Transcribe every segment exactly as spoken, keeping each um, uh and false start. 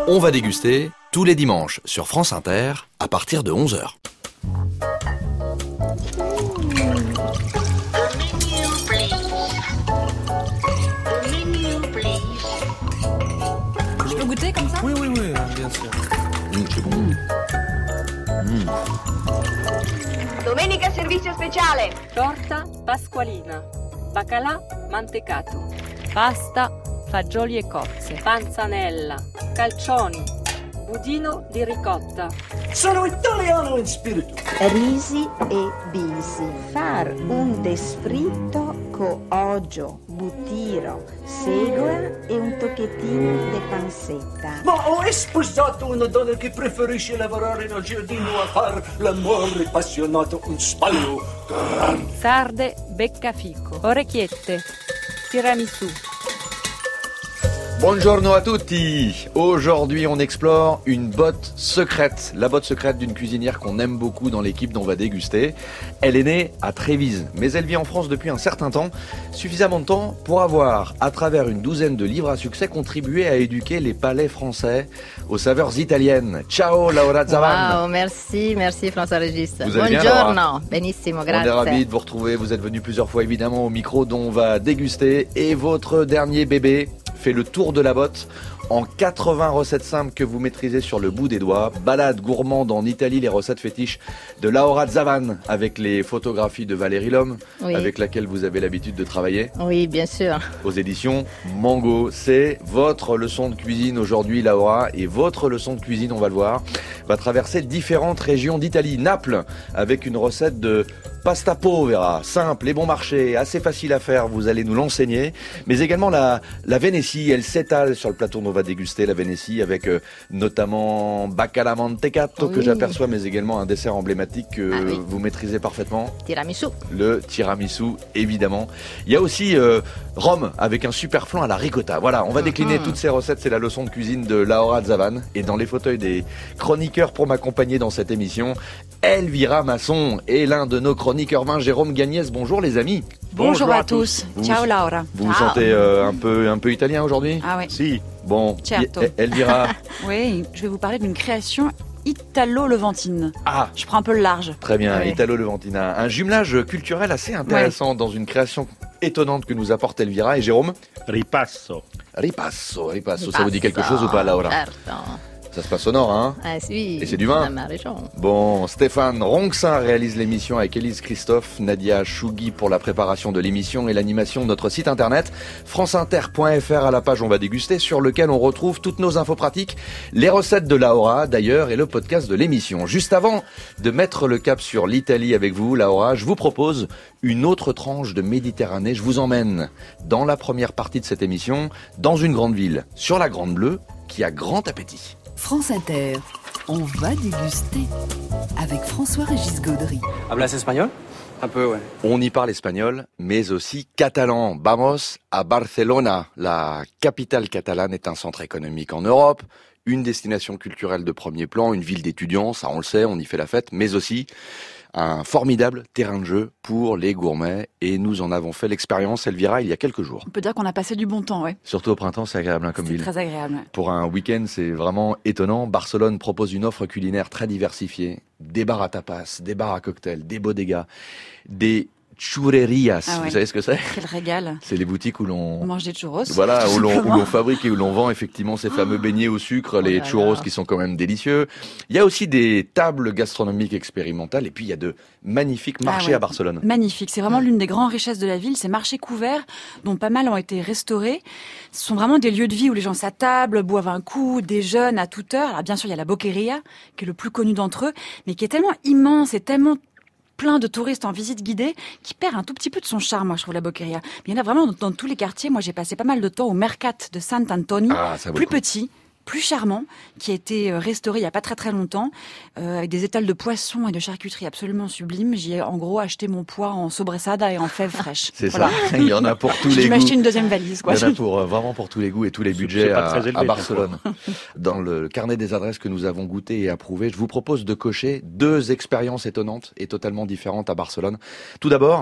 On va déguster tous les dimanches sur France Inter à partir de onze heures. Je peux goûter comme ça ? Oui, oui, oui, bien sûr. Mmh, c'est bon. Mmh. Domenica servizio speciale. Torta pasqualina, baccalà mantecato, pasta, fagioli e cozze, panzanella, calcioni, budino di ricotta. Sono italiano in spirito. Risi e bisi. Far un desfritto con olio, buttiro, segola e un tocchettino di pansetta. Ma ho sposato una donna che preferisce lavorare nel giardino a far l'amore appassionato in spallo. Sarde, beccafico, orecchiette, tiramisù. Buongiorno à tutti. Aujourd'hui, on explore une botte secrète, la botte secrète d'une cuisinière qu'on aime beaucoup dans l'équipe dont on va déguster. Elle est née à Trévise, mais elle vit en France depuis un certain temps, suffisamment de temps pour avoir, à travers une douzaine de livres à succès, contribué à éduquer les palais français aux saveurs italiennes. Ciao Laura Zavan. Wow, merci, merci François-Régis. Vous allez bien, Buongiorno, Laura? benissimo, grazie. On est ravis de vous retrouver, vous êtes venu plusieurs fois évidemment au micro dont on va déguster, et votre dernier bébé fait le tour de la botte en quatre-vingts recettes simples que vous maîtrisez sur le bout des doigts. Balade gourmande en Italie, les recettes fétiches de Laura Zavan avec les photographies de Valérie Lhomme, Oui. avec laquelle vous avez l'habitude de travailler. Oui, bien sûr. Aux éditions Mango. C'est votre leçon de cuisine aujourd'hui, Laura, et votre leçon de cuisine, on va le voir, va traverser différentes régions d'Italie. Naples, avec une recette de pasta povera, simple et bon marché, assez facile à faire, vous allez nous l'enseigner. Mais également la, la Vénétie, elle s'étale sur le plateau dont on va déguster la Vénétie avec euh, notamment baccalà mantecato, Oui. que j'aperçois, mais également un dessert emblématique que Ah oui. vous maîtrisez parfaitement. Tiramisu. Le tiramisu, évidemment. Il y a aussi euh, Rome avec un super flan à la ricotta. Voilà, on va décliner Mhm. toutes ces recettes. C'est la leçon de cuisine de Laura Zavan. Et dans les fauteuils des chroniqueurs pour m'accompagner dans cette émission, Elvira Masson et l'un de nos chroniqueurs vin, Jérôme Gagnès. Bonjour les amis. Bonjour, à tous. Vous- Ciao Laura. Vous vous Ciao. sentez euh, un peu un peu italien aujourd'hui? Ah oui. Si. Bon. Certo. Y- Elvira. Oui, je vais vous parler d'une création italo-levantine. Ah. Je prends un peu le large. Très bien, Ouais. Italo-Levantina. Un jumelage culturel assez intéressant dans une création étonnante que nous apporte Elvira. Et Jérôme? Ripasso. Ripasso, ripasso. Ça vous dit quelque chose ou pas, Laura? Certo. Ça se passe au nord, hein? Ah, si. Et c'est du vin. Dans ma région. Bon, Stéphane Ronxin réalise l'émission avec Élise Christophe, Nadia Chougui pour la préparation de l'émission et l'animation de notre site internet franceinter point f r à la page On va déguster, sur lequel on retrouve toutes nos infos pratiques, les recettes de Laura d'ailleurs et le podcast de l'émission. Juste avant de mettre le cap sur l'Italie avec vous, Laura, je vous propose une autre tranche de Méditerranée. Je vous emmène dans la première partie de cette émission, dans une grande ville, sur la Grande Bleue, qui a grand appétit. France Inter, on va déguster avec François-Régis Gaudry. Hablas espagnol? Un peu, ouais. On y parle espagnol, mais aussi catalan. Vamos à Barcelona. La capitale catalane est un centre économique en Europe, une destination culturelle de premier plan, une ville d'étudiants, ça on le sait, on y fait la fête, mais aussi un formidable terrain de jeu pour les gourmets. Et nous en avons fait l'expérience, Elvira, il y a quelques jours. On peut dire qu'on a passé du bon temps, ouais. Surtout au printemps, c'est agréable hein, comme C'est ville. très agréable. Ouais. Pour un week-end, c'est vraiment étonnant. Barcelone propose une offre culinaire très diversifiée. Des bars à tapas, des bars à cocktails, des bodegas, des churrerias. Ah ouais. Vous savez ce que c'est? Quel régal. C'est les boutiques où On l'on... mange des churros. Voilà, où l'on, où simplement. l'on fabrique et où l'on vend effectivement ces fameux beignets au sucre, les là churros là. qui sont quand même délicieux. Il y a aussi des tables gastronomiques expérimentales et puis il y a de magnifiques marchés Ah ouais. à Barcelone. Magnifique, c'est vraiment l'une des grandes richesses de la ville, ces marchés couverts dont pas mal ont été restaurés. Ce sont vraiment des lieux de vie où les gens s'attablent, boivent un coup, déjeunent à toute heure. Alors bien sûr, il y a la Boqueria, qui est le plus connu d'entre eux, mais qui est tellement immense et tellement plein de touristes en visite guidée qui perd un tout petit peu de son charme, moi je trouve, la Boqueria. Mais il y en a vraiment dans, dans tous les quartiers. Moi j'ai passé pas mal de temps au Mercat de Sant'Antoni, Ah, ça vaut plus le coup. petit, plus charmant, qui a été restauré il y a pas très très longtemps, euh, avec des étals de poissons et de charcuterie absolument sublimes. J'y ai en gros acheté mon poids en sobressada et en fèves fraîches. C'est Voilà. ça, il y en a pour tous J'ai les dû goûts. m'acheter une deuxième valise, quoi. Il y en a pour, euh, vraiment pour tous les goûts et tous les C'est- budgets c'est pas à, très élevé, à je Barcelone. Dans le carnet des adresses que nous avons goûté et approuvé, je vous propose de cocher deux expériences étonnantes et totalement différentes à Barcelone. Tout d'abord,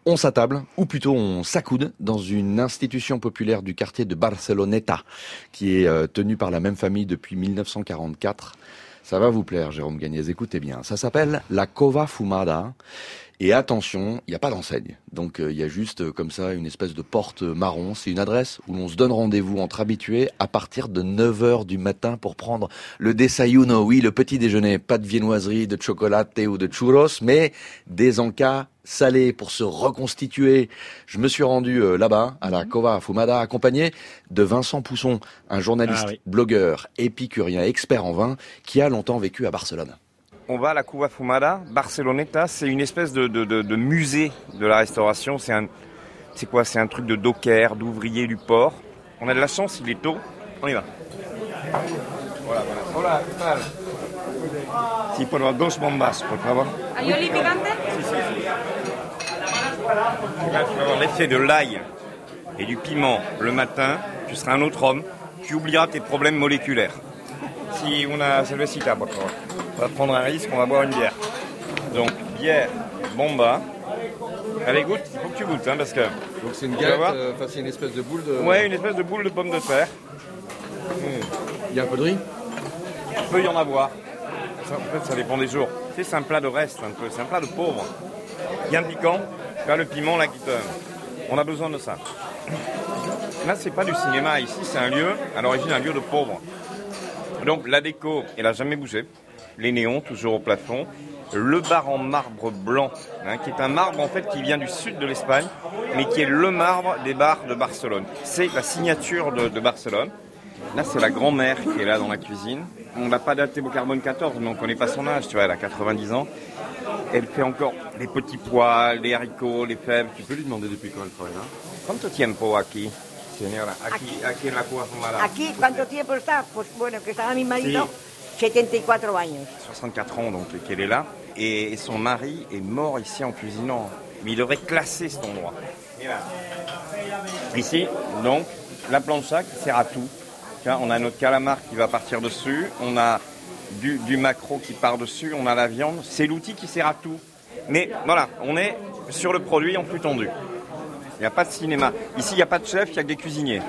On s'attable, ou plutôt on s'accoude, dans une institution populaire du quartier de Barceloneta, qui est euh, tenue par la même famille depuis mille neuf cent quarante-quatre. Ça va vous plaire, Jérôme Gagnez, écoutez bien. Ça s'appelle la Cova Fumada. Et attention, il n'y a pas d'enseigne. Donc il euh, y a juste euh, comme ça une espèce de porte marron. C'est une adresse où l'on se donne rendez-vous entre habitués à partir de neuf heures du matin pour prendre le desayuno, oui, le petit déjeuner. Pas de viennoiserie, de chocolate ou de churros, mais des encas salés pour se reconstituer. Je me suis rendu euh, là-bas, à la Cova Fumada, accompagné de Vincent Pousson, un journaliste, ah, oui. blogueur, épicurien, expert en vin, qui a longtemps vécu à Barcelone. On va à la Cova Fumada, Barceloneta, c'est une espèce de, de, de, de musée de la restauration. C'est un, c'est quoi ? C'est un truc de docker, d'ouvriers du port. On a de la chance, il est tôt. On y va. Voilà, voilà. Hola, ¿qué tal? Sí, por favor, dos bombas, por favor. ¿Aioli picante? Si, si, si. Là, tu vas avoir l'effet de l'ail et du piment le matin. Tu seras un autre homme. Tu oublieras tes problèmes moléculaires. Si on a cervecita, por favor. On va prendre un risque, on va boire une bière. Donc, bière, bomba. Allez, goûte, il faut que tu goûtes, hein, parce que... Donc c'est une Tu vas voir. galette, euh, c'est une espèce de boule de... Ouais, une espèce de boule de pomme de terre. Il y a un peu de riz. Il peut y en avoir. Ça, en fait, ça dépend des jours. Tu sais, c'est un plat de reste, un peu. C'est un plat de pauvre. Bien piquant. Là, le piment, là, qui te... On a besoin de ça. Là, c'est pas du cinéma. Ici, c'est un lieu, à l'origine, un lieu de pauvres. Donc, la déco, elle a jamais bougé. Les néons, toujours au plafond. Le bar en marbre blanc, hein, qui est un marbre en fait qui vient du sud de l'Espagne, mais qui est le marbre des bars de Barcelone. C'est la signature de, de Barcelone. Là, c'est la grand-mère qui est là dans la cuisine. On n'a pas daté au carbone quatorze, mais on ne connaît pas son âge, tu vois, elle a quatre-vingt-dix ans. Elle fait encore les petits pois, les haricots, les fèves. Tu peux lui demander depuis quand elle travaille là? ¿Cuánto tiempo aquí, señora? Aquí, aquí en la Cova Fumada. Aquí, ¿cuánto tiempo está? Pues bueno, que estaba mi marido, setenta y cuatro años. soixante-quatre ans donc qu'elle est là. Et son mari est mort ici en cuisinant. Mais il devrait classer cet endroit. Ici, donc, la plancha qui sert à tout. On a notre calamar qui va partir dessus. On a du, du maquereau qui part dessus. On a la viande. C'est l'outil qui sert à tout. Mais voilà, on est sur le produit en flux tendu. Il n'y a pas de cinéma. Ici, il n'y a pas de chef, il n'y a que des cuisiniers.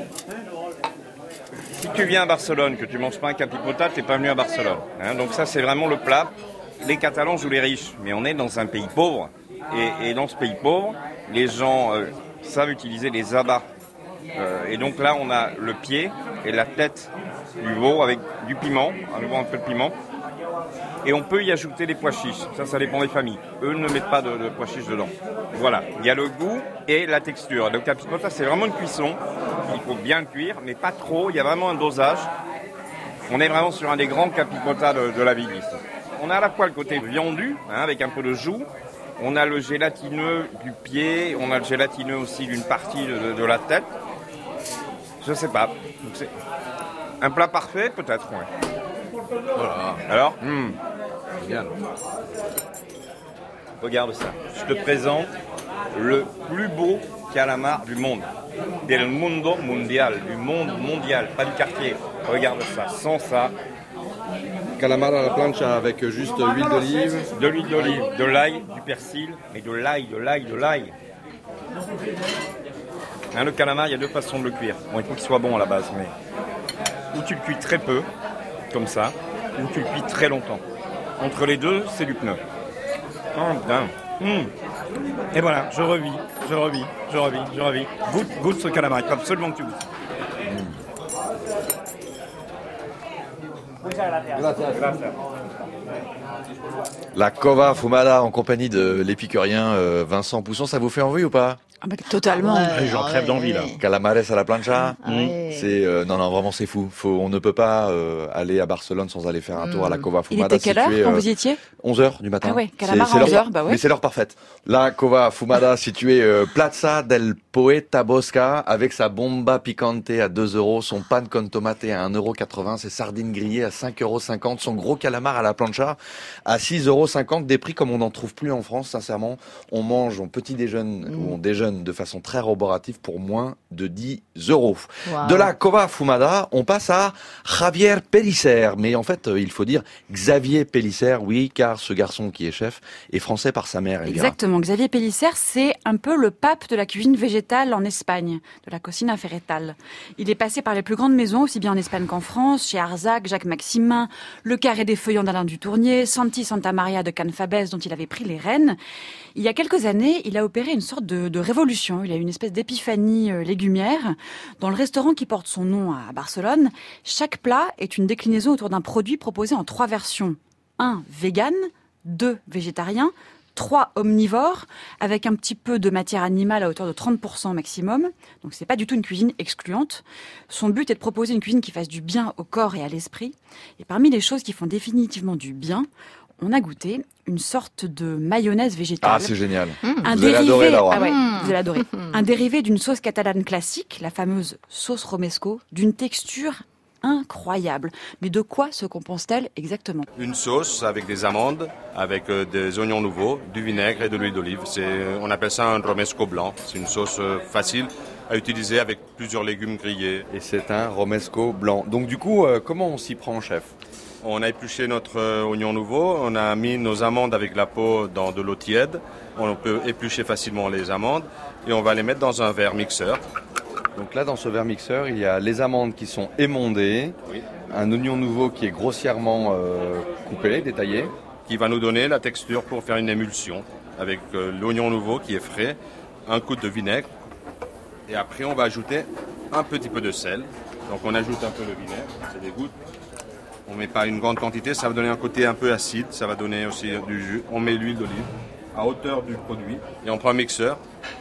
Si tu viens à Barcelone, que tu ne manges pas un capipota, tu n'es pas venu à Barcelone. Hein, donc ça, c'est vraiment le plat. Les Catalans jouent les riches, mais on est dans un pays pauvre. Et, et dans ce pays pauvre, les gens euh, savent utiliser les abats. Euh, et donc là, on a le pied et la tête du veau avec du piment, à nouveau un peu de piment. Et on peut y ajouter des pois chiches. Ça, ça dépend des familles. Eux ne mettent pas de, de pois chiches dedans. Voilà, il y a le goût et la texture. Le capipota, c'est vraiment une cuisson. Il faut bien le cuire, mais pas trop. Il y a vraiment un dosage. On est vraiment sur un des grands capipotas de, de la ville ici. On a à la fois le côté viandu, hein, avec un peu de joue. On a le gélatineux du pied. On a le gélatineux aussi d'une partie de, de, de la tête. Je sais pas. Donc c'est un plat parfait, peut-être, ouais. Voilà. Alors mmh. Regarde. Regarde ça. Je te présente le plus beau calamar du monde. Del mundo mundial. Du monde mondial, pas du quartier. Regarde ça. Sans ça. Calamar à la plancha avec juste huile d'olive. De l'huile d'olive, de l'ail, du persil, mais de l'ail, de l'ail, de l'ail. Hein, le calamar, il y a deux façons de le cuire. Bon, il faut qu'il soit bon à la base, mais ou tu le cuis très peu, comme ça, ou tu le cuis très longtemps. Entre les deux, c'est du pneu. Oh putain. Mmh. Et voilà, je revis, je revis, je revis, je revis. Goûte, goûte ce calamar, il faut absolument que tu goûtes. La Cova Fumada en compagnie de l'épicurien euh, Vincent Pousson, ça vous fait envie ou pas? Ah bah, totalement. Ouais, J'en crève d'envie là. Calamares à la plancha, Ah ouais. c'est euh, non non vraiment c'est fou. Faut, on ne peut pas euh, aller à Barcelone sans aller faire un tour à la Cova Il Fumada. était quelle heure située, quand euh, vous y étiez? onze heures du matin. Ah ouais, calamar C'est- c'est à onze l'heure- heures, bah ouais. Mais c'est l'heure parfaite. La Cova Fumada située euh, Plaza del Poeta Bosca avec sa bomba picante à deux euros, son pan con tomate à un euro quatre-vingts, ses sardines grillées à cinq euros cinquante, son gros calamar à la plancha à six euros cinquante, des prix comme on n'en trouve plus en France, sincèrement. On mange, on petit déjeune ou on déjeune jeunes de façon très roborative pour moins de dix euros. Wow. De la cova fumada, on passe à Javier Pellicer. Mais en fait, il faut dire Xavier Pellicer, oui, car ce garçon qui est chef est français par sa mère. Elvira. Exactement. Xavier Pellicer, c'est un peu le pape de la cuisine végétale en Espagne, de la cocina vegetal. Il est passé par les plus grandes maisons, aussi bien en Espagne qu'en France, chez Arzac, Jacques Maximin, Le Carré des Feuillants d'Alain Dutournier, Santi Santa Maria de Canfabès, dont il avait pris les rênes. Il y a quelques années, il a opéré une sorte de, de révolution. Il a eu une espèce d'épiphanie euh, légumière. Dans le restaurant qui porte son nom à Barcelone, chaque plat est une déclinaison autour d'un produit proposé en trois versions. Un, vegan, deux, végétarien, trois omnivores, avec un petit peu de matière animale à hauteur de trente pour cent maximum. Donc c'est pas du tout une cuisine excluante. Son but est de proposer une cuisine qui fasse du bien au corps et à l'esprit. Et parmi les choses qui font définitivement du bien, on a goûté une sorte de mayonnaise végétale. Ah, c'est génial. Mmh. Un vous allez dérivé, adorer, Laura. Ah ouais, vous allez adorer. Un dérivé d'une sauce catalane classique, la fameuse sauce romesco, d'une texture incroyable. Mais de quoi se compose-t-elle exactement ? Une sauce avec des amandes, avec euh, des oignons nouveaux, du vinaigre et de l'huile d'olive. C'est, on appelle ça un romesco blanc. C'est une sauce euh, facile à utiliser avec plusieurs légumes grillés. Et c'est un romesco blanc. Donc du coup, euh, comment on s'y prend, chef ? On a épluché notre euh, oignon nouveau, on a mis nos amandes avec la peau dans de l'eau tiède. On peut éplucher facilement les amandes et on va les mettre dans un verre mixeur. Donc là, dans ce verre mixeur, il y a les amandes qui sont émondées, oui. Un oignon nouveau qui est grossièrement euh, coupé, détaillé. Qui va nous donner la texture pour faire une émulsion avec euh, l'oignon nouveau qui est frais, un coup de vinaigre. Et après, on va ajouter un petit peu de sel. Donc on ajoute un peu le vinaigre, c'est des gouttes. On ne met pas une grande quantité, ça va donner un côté un peu acide, ça va donner aussi du jus. On met l'huile d'olive à hauteur du produit et on prend un mixeur.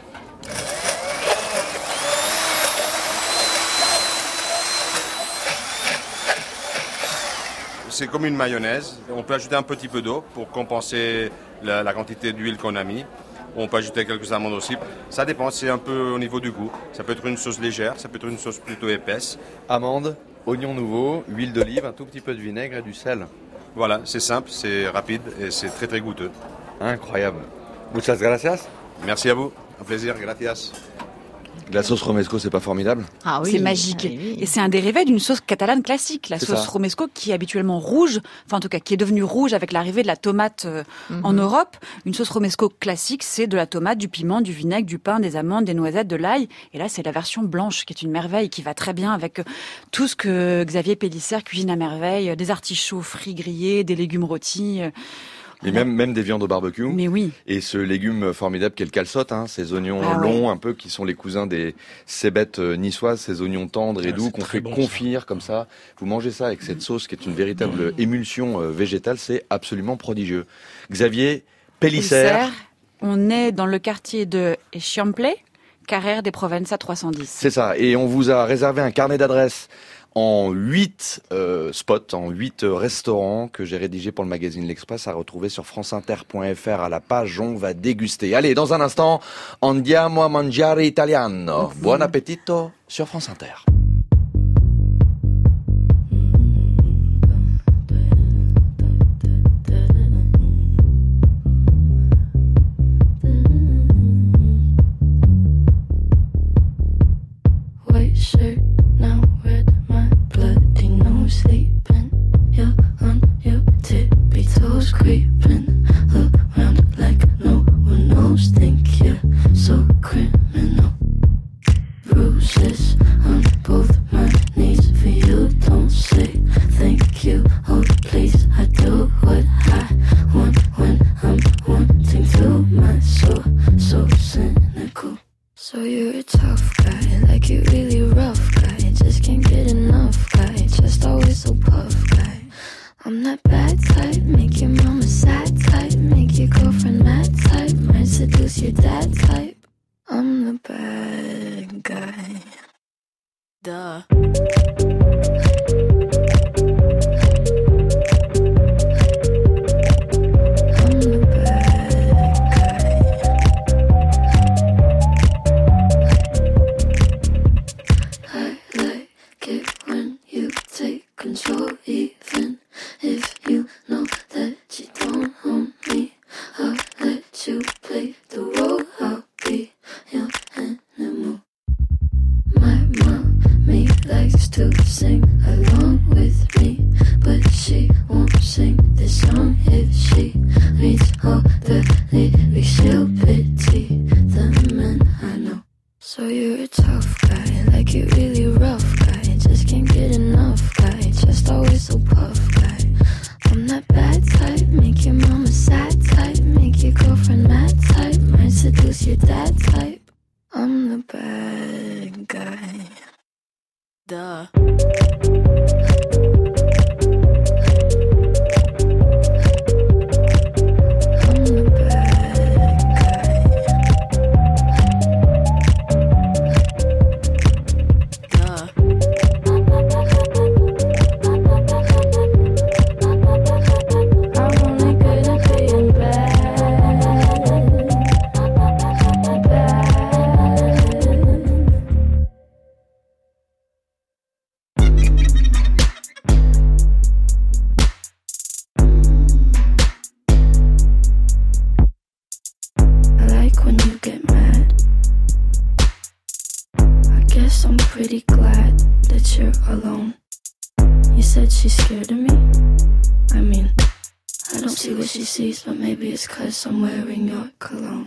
C'est comme une mayonnaise. On peut ajouter un petit peu d'eau pour compenser la, la quantité d'huile qu'on a mis. On peut ajouter quelques amandes aussi. Ça dépend, c'est un peu au niveau du goût. Ça peut être une sauce légère, ça peut être une sauce plutôt épaisse. Amandes, oignon nouveau, huile d'olive, un tout petit peu de vinaigre et du sel. Voilà, c'est simple, c'est rapide et c'est très très goûteux. Incroyable. Muchas gracias. Merci à vous. Un plaisir, gracias. La sauce romesco, c'est pas formidable ? Ah oui, c'est magique. Ah oui. Et c'est un dérivé d'une sauce catalane classique, la c'est sauce ça. romesco qui est habituellement rouge, enfin en tout cas qui est devenue rouge avec l'arrivée de la tomate euh, mm-hmm. en Europe. Une sauce romesco classique, c'est de la tomate, du piment, du vinaigre, du pain, des amandes, des noisettes, de l'ail. Et là, c'est la version blanche qui est une merveille, qui va très bien avec tout ce que Xavier Pellicer cuisine à merveille, des artichauts frits grillés, des légumes rôtis. Euh, Et même, même des viandes au barbecue. Mais oui. Et ce légume formidable qu'est le calçotte, hein, ces oignons ah longs, ouais. un peu, qui sont les cousins des cébettes niçoises, ces oignons tendres et ah, doux qu'on fait bon, confire ça. Comme ça. Vous mangez ça avec cette sauce qui est une véritable mmh. émulsion euh, végétale, c'est absolument prodigieux. Xavier Pellicer. Pellicer. On est dans le quartier de Eixample, Carrère des Provenças trois cent dix. C'est ça. Et on vous a réservé un carnet d'adresses en huit euh, spots, en huit euh, restaurants que j'ai rédigés pour le magazine L'Express à retrouver sur franceinter point f r à la page On va déguster. Allez, dans un instant, andiamo a mangiare italiano. Mmh. Buon appetito sur France Inter. White shirt, now red, my bloody nose sleeping. You're on your tippy toes, creeping around like no one knows. Think you're so criminal. Bruises on both my knees for you. Don't say thank you. Oh please, I do what I want when I'm wanting to. My soul so cynical. So you're a tough guy, like you really rough guy. Just can't get enough guy, just always so puff guy. I'm that bad type, make your mama sad type, make your girlfriend mad type, might seduce your dad type. I'm the bad guy. Duh. Control, even if you know that you don't own me. I'll let you play the role. I'll be your said she's scared of me. I mean, I don't see what she sees, but maybe it's 'cause I'm wearing your cologne.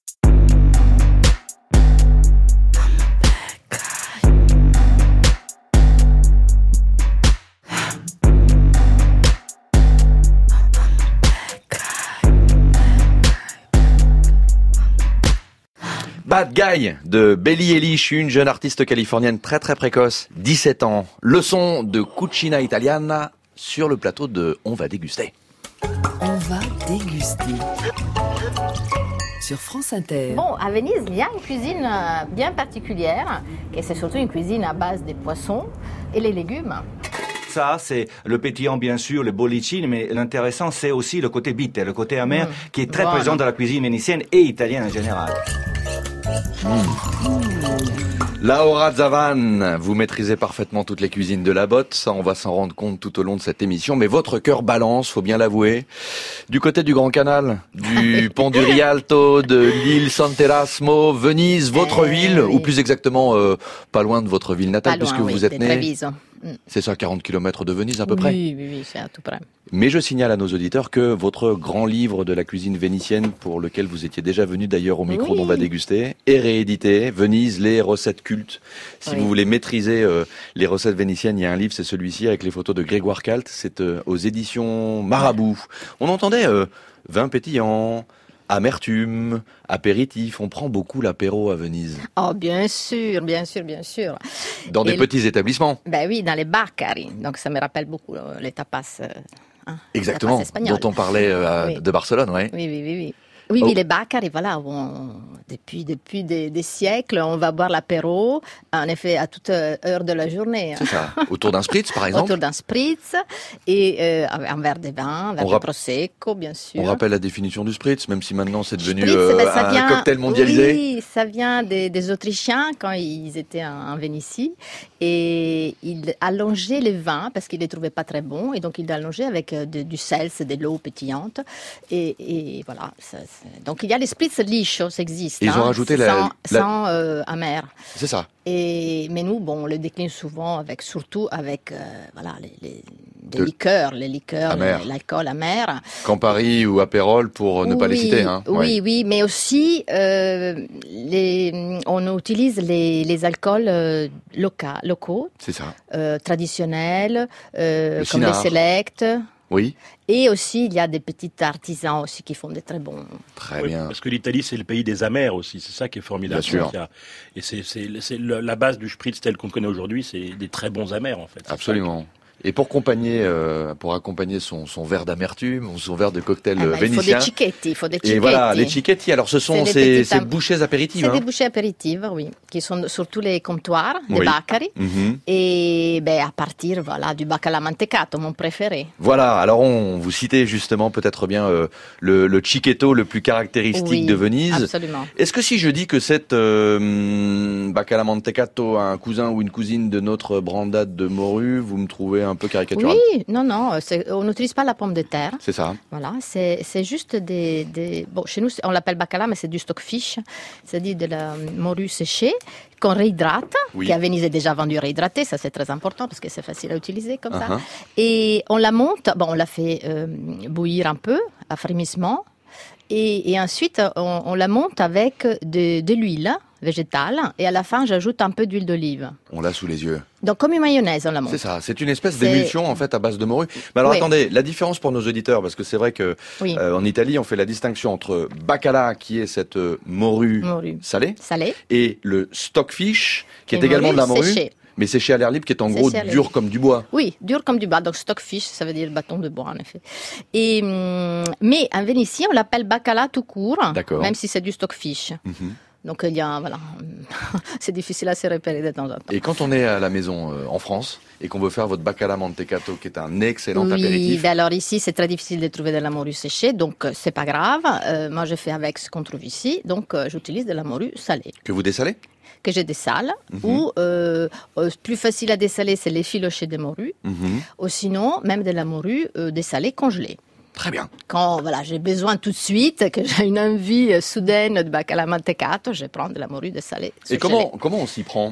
Bad Guy de Billie Eilish, une jeune artiste californienne très très précoce, dix-sept ans. Leçon de cucina italiana sur le plateau de On va déguster. On va déguster. Sur France Inter. Bon, à Venise, il y a une cuisine euh, bien particulière, et c'est surtout une cuisine à base des poissons et les légumes. Ça, c'est le pétillant, bien sûr, le bollicine, mais l'intéressant, c'est aussi le côté bitter, le côté amer, mmh. qui est très voilà. présent dans la cuisine vénitienne et italienne en général. Mmh. Laura Zavan, vous maîtrisez parfaitement toutes les cuisines de la botte, ça on va s'en rendre compte tout au long de cette émission, mais votre cœur balance, faut bien l'avouer. Du côté du Grand Canal, du pont du Rialto, de l'île Sant'Erasmo, Venise, votre eh, ville, oui. ou plus exactement euh, pas loin de votre ville natale, pas loin, puisque oui, vous êtes né. C'est ça, quarante kilomètres de Venise à peu oui, près. Oui, oui, oui, c'est à tout près. Mais je signale à nos auditeurs que votre grand livre de la cuisine vénitienne, pour lequel vous étiez déjà venu d'ailleurs au micro oui. d'On va déguster, est réédité. Venise, les recettes cultes. Si oui. vous voulez maîtriser euh, les recettes vénitiennes, il y a un livre, c'est celui-ci, avec les photos de Grégoire Calt. C'est euh, aux éditions Marabout. On entendait euh, vin pétillant, amertume, apéritif. On prend beaucoup l'apéro à Venise. Oh, bien sûr, bien sûr, bien sûr. Dans Et des petits établissements. Ben oui, dans les baccari. Donc ça me rappelle beaucoup euh, les tapas. Euh, hein, Exactement, les tapas espagnols. dont on parlait euh, oui. de Barcelone, ouais. Oui, oui, oui, oui. Oui, Oh. oui, les baccari, voilà, on, depuis, depuis des, des siècles, on va boire l'apéro, en effet, à toute heure de la journée. C'est ça, autour d'un spritz, par exemple. Autour d'un spritz, et euh, un verre de vin, un verre On de rap- prosecco, bien sûr. On rappelle la définition du spritz, même si maintenant c'est devenu Spritz, euh, ben, ça un vient, cocktail mondialisé. Oui, ça vient des, des Autrichiens quand ils étaient en, en Vénétie, et ils allongeaient les vins parce qu'ils les trouvaient pas très bons, et donc ils les allongeaient avec euh, de, du sel, de l'eau pétillante, et, et voilà. Ça, donc il y a les spritz lichos, ça existe. Ils hein, ont rajouté sans, la, la... sans euh, amer. C'est ça. Et mais nous, bon, on le décline souvent avec, surtout avec, euh, voilà, les, les, les De... liqueurs, les liqueurs, amer. les, l'alcool amer. Campari ou Apérol pour ne oui, pas les citer. Hein. Oui, ouais. oui, mais aussi euh, les, on utilise les, les alcools euh, loca, locaux, c'est ça, euh, traditionnels, euh, Le comme Cynar. les Select. Oui. Et aussi, il y a des petits artisans aussi qui font des très bons. Très oui, bien. Parce que l'Italie, c'est le pays des amers aussi. C'est ça qui est formidable. Bien sûr. Il y a, et c'est, c'est, c'est le, la base du spritz tel qu'on connaît aujourd'hui, c'est des très bons amers, en fait. C'est absolument. Et pour accompagner, euh, pour accompagner son, son verre d'amertume ou son verre de cocktail ah ben, vénitien. Il faut des cicchetti, il faut des cicchetti. Et voilà, les cicchetti. Alors, ce sont ces, ces bouchées apéritives. C'est hein. des bouchées apéritives, oui, qui sont sur tous les comptoirs des oui. baccari. Mm-hmm. Et ben, à partir voilà, du baccalà mantecato, mon préféré. Voilà, alors on vous citait justement peut-être bien euh, le, le cicchetto le plus caractéristique oui, de Venise. Absolument. Est-ce que si je dis que cette euh, baccalà mantecato a un cousin ou une cousine de notre brandade de morue, vous me trouvez un peu caricatural? Oui, non, non, c'est, on n'utilise pas la pomme de terre. C'est ça. Voilà, c'est, c'est juste des, des... Bon, chez nous, on l'appelle baccalà, mais c'est du stockfish, c'est-à-dire de la morue séchée qu'on réhydrate, oui. qui à Venise est déjà vendu réhydraté, ça c'est très important parce que c'est facile à utiliser comme uh-huh. ça. Et on la monte, bon, on la fait euh, bouillir un peu, à frémissement, et, et ensuite on, on la monte avec de, de l'huile végétale, et à la fin j'ajoute un peu d'huile d'olive. On l'a sous les yeux. Donc comme une mayonnaise, on la monte. C'est ça, c'est une espèce c'est... d'émulsion en fait à base de morue. Mais alors oui. attendez, la différence pour nos auditeurs, parce que c'est vrai que oui. euh, en Italie on fait la distinction entre baccalà qui est cette euh, morue, morue salée, salée, et le stockfish qui est et également de la morue. Séchée. Mais séché à l'air libre, qui est en séché gros dur comme du bois. Oui, dur comme du bois. Donc stockfish, ça veut dire bâton de bois en effet. Et mais en Vénétie, on l'appelle baccalà tout court, d'accord. Même si c'est du stockfish. Mm-hmm. Donc il y a voilà, c'est difficile à se repérer de temps en temps. Et quand on est à la maison euh, en France et qu'on veut faire votre baccalà mantecato, qui est un excellent oui, apéritif. Ben alors ici c'est très difficile de trouver de la morue séchée, donc euh, c'est pas grave. Euh, moi je fais avec ce qu'on trouve ici, donc euh, j'utilise de la morue salée. Que vous dessalez? Que je dessale, mm-hmm. ou euh, euh, plus facile à dessaler, c'est les filochés de morue, mm-hmm. ou sinon même de la morue euh, dessalée congelée. Très bien. Quand voilà, j'ai besoin tout de suite, que j'ai une envie soudaine de baccalà mantecato, je prends de la morue dessalée. Et comment, comment on s'y prend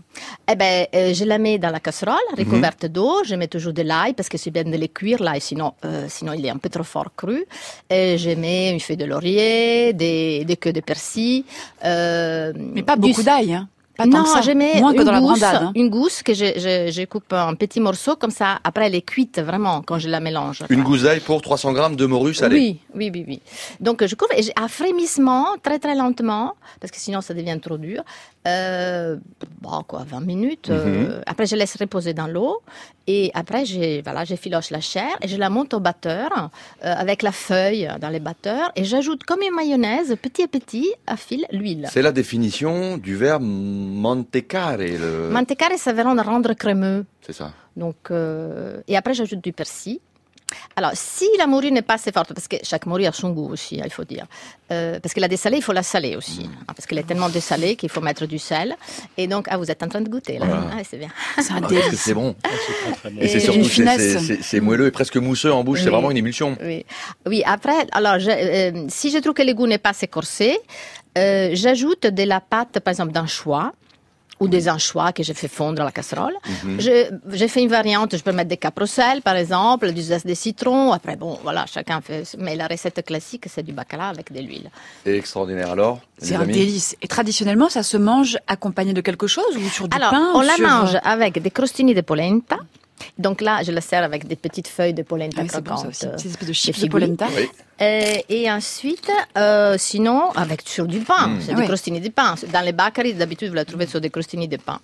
Eh ben, euh, je la mets dans la casserole, recouverte mm-hmm. d'eau. Je mets toujours de l'ail parce que c'est bien de les cuire l'ail, sinon, euh, sinon il est un peu trop fort cru. Et je mets une feuille de laurier, des, des queues de persil. Euh, Mais pas beaucoup d'ail, hein. Pas non, tant que ça. je mets Moins que une dans la gousse, brandade, hein. une gousse que je, je, je coupe en petits morceaux comme ça. Après, elle est cuite vraiment quand je la mélange. Une gousse d'ail pour trois cents grammes de morue salée. Oui, oui, oui, oui. Donc je coupe et j'ai- à frémissement, très très lentement, parce que sinon ça devient trop dur. Euh, bon, quoi, vingt minutes. euh, Mhm. Après, je laisse reposer dans l'eau et après, j'ai, voilà, j'effiloche la chair et je la monte au batteur euh, avec la feuille dans les batteurs et j'ajoute comme une mayonnaise, petit à petit, à fil, l'huile. C'est la définition du verbe mantecare. Le... Mantecare, ça veut rendre crémeux. C'est ça. Donc, euh, et après, j'ajoute du persil. Alors, si la morue n'est pas assez forte, parce que chaque morue a son goût aussi, hein, il faut dire. Euh, parce que la dessalée, il faut la saler aussi. Hein, parce qu'elle est tellement dessalée qu'il faut mettre du sel. Et donc, ah, vous êtes en train de goûter, là. Voilà. Ah, c'est bien. C'est un Ah, parce que délice. c'est bon. Et Et c'est d'une surtout, c'est- finesse. c'est c'est- c'est moelleux et presque mousseux en bouche. Oui. C'est vraiment une émulsion. Oui, oui. Après, alors, je, euh, si je trouve que le goût n'est pas assez corsé, euh, j'ajoute de la pâte, par exemple, d'anchois ou des anchois que je fais fondre dans la casserole. Mhm. Je, j'ai fait une variante, je peux mettre des capres au sel, par exemple, du zeste de citron. Après, bon, voilà, chacun fait. Mais la recette classique, c'est du bacala avec de l'huile. Et extraordinaire. Alors, C'est les un amis délice. Et traditionnellement, ça se mange accompagné de quelque chose ou sur du Alors, pain on ou la sur- mange avec des crostini de polenta. Donc là, je la sers avec des petites feuilles de polenta Ah oui, c'est bon, ça croquantes. aussi. euh, Ces espèces de des chips de figouilles. polenta. Oui. Euh, et ensuite, euh, sinon, avec sur du pain. Mm. C'est Ah du oui. crostini de pain. Dans les baccari, d'habitude, vous la trouvez sur des crostini de pain.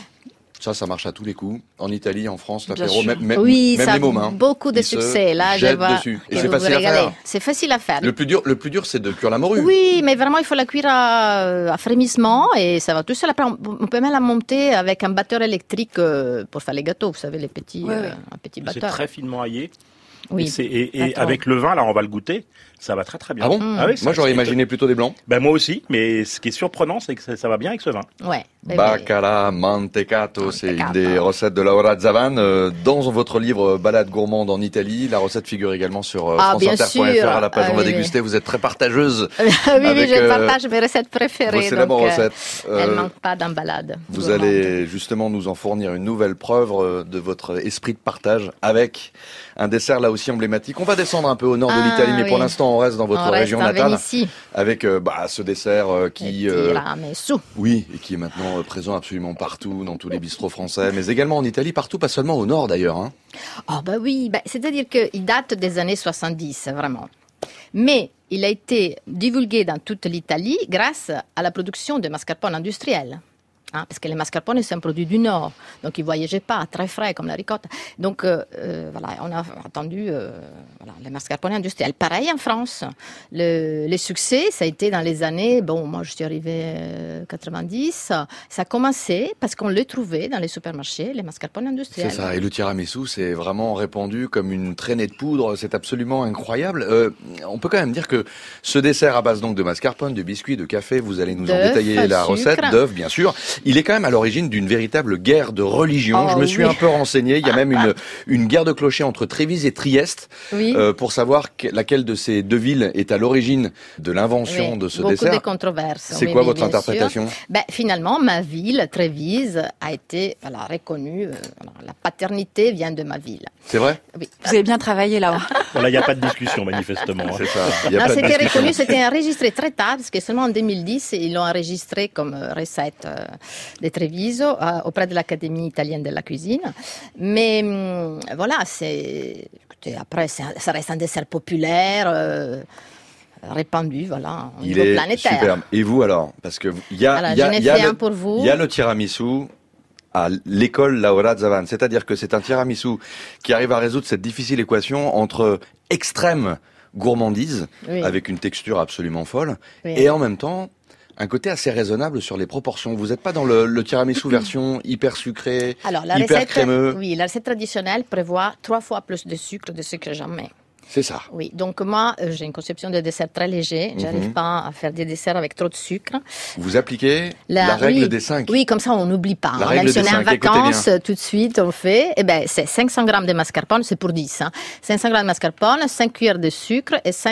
Ça, ça marche à tous les coups. En Italie, en France, Bien l'apéro, sûr. même, même, oui, même ça les a mômes. hein. beaucoup de Ils se succès. Là, je jettent vois dessus. Et que c'est vous facile vous à régalez. faire. C'est facile à faire. Le plus dur, le plus dur, c'est de cuire la morue. Oui, mais vraiment, il faut la cuire à, à frémissement et ça va tout seul. Après, on, on peut même la monter avec un batteur électrique euh, pour faire les gâteaux. Vous savez, les petits, Ouais, euh, ouais. un petit C'est batteur. très finement aillé. Oui. Et, c'est- et- et Pas trop. avec le vin, là, on va le goûter. Ça va très très bien. Ah bon oui, ça- Moi, j'aurais c'est- imaginé plutôt des blancs. Ben, moi aussi, mais ce qui est surprenant, c'est que ça, ça va bien avec ce vin. Ouais. Eh Bacala mantecato, c'est une Mantecato. des recettes de Laura Zavan. Euh, Dans votre livre Balade gourmande en Italie, la recette figure également sur euh, Ah, bien franceinter point F R sûr. à la page Ah, On va oui, oui. déguster. Vous êtes très partageuse. oui, oui, avec, je euh, partage mes recettes préférées. vos célèbres donc, euh, recettes. elles Euh, ne manquent pas d'emballade. Vous gourmande. allez justement nous en fournir une nouvelle preuve euh, de votre esprit de partage avec un dessert là aussi emblématique. On va descendre un peu au nord de Ah, l'Italie, mais pour oui. l'instant on reste dans votre On reste région en natale Vénétie. avec euh, bah, ce dessert euh, qui, Le euh, tiramisu. oui, et qui est maintenant euh, présent absolument partout, dans tous les bistrots français, mais également en Italie, partout, pas seulement au nord d'ailleurs. Hein. Oh bah oui, bah, c'est-à-dire qu'il date des années soixante-dix, vraiment. Mais il a été divulgué dans toute l'Italie grâce à la production de mascarpone industriels. Hein, parce que les mascarpone, c'est un produit du Nord, donc ils ne voyageaient pas, très frais comme la ricotta. Donc euh, euh, voilà, on a attendu euh, voilà, les mascarpone industriels. Pareil en France. Le, le succès, ça a été dans les années, bon, moi je suis arrivée euh, quatre-vingt-dix, ça a commencé parce qu'on les trouvait dans les supermarchés, les mascarpone C'est industriels. ça, et le tiramisu, c'est vraiment répandu comme une traînée de poudre, c'est absolument incroyable. Euh, on peut quand même dire que ce dessert à base donc de mascarpone, de biscuits, de café, vous allez nous en D'œufs, détailler la sucre. recette, d'œufs bien sûr. Il est quand même à l'origine d'une véritable guerre de religion. Oh, Je me suis oui. un peu renseigné, il y a même une, une guerre de clochers entre Trévise et Trieste Oui. euh, pour savoir que- laquelle de ces deux villes est à l'origine de l'invention Oui, de ce beaucoup dessert. de controverses. C'est oui, quoi oui, votre bien interprétation sûr. Ben, finalement, ma ville, Trévise, a été voilà, reconnue. euh, voilà, la paternité vient de ma ville. C'est vrai? Oui. Vous avez bien travaillé là. Voilà, il n'y a pas de discussion, manifestement. hein. C'est ça. Il y a Non, pas de c'était discussion. reconnu, c'était enregistré très tard, parce que seulement en deux mille dix, ils l'ont enregistré comme euh, recette euh, de Treviso euh, auprès de l'Académie italienne de la cuisine. Mais hum, voilà, c'est, écoutez, après, c'est un- ça reste un dessert populaire. euh, répandu, voilà, au Il niveau est planétaire. superbe. Et vous alors? Parce que il y a, Voilà, il y a, j'en ai il y a fait le, un pour vous. il y a le tiramisu à l'école Laura Zavan. C'est-à-dire que c'est un tiramisu qui arrive à résoudre cette difficile équation entre extrême gourmandise, Oui. avec une texture absolument folle, Oui. et en même temps, un côté assez raisonnable sur les proportions. Vous n'êtes pas dans le, le tiramisu version hyper sucré, Alors, la hyper recette, crémeux. oui, la recette traditionnelle prévoit trois fois plus de sucre de ce que j'en mets. C'est ça. Oui, donc moi, euh, j'ai une conception de dessert très léger. J'arrive Mhm. pas à faire des desserts avec trop de sucre. Vous appliquez la, règle oui, des cinq. Oui, comme ça, on n'oublie pas. La hein. règle Même si des on est en cinq, écoutez vacances, bien. tout de suite, on fait. Eh ben, c'est cinq cents grammes de mascarpone, c'est pour dix. Hein. cinq cents grammes de mascarpone, cinq cuillères de sucre et cinq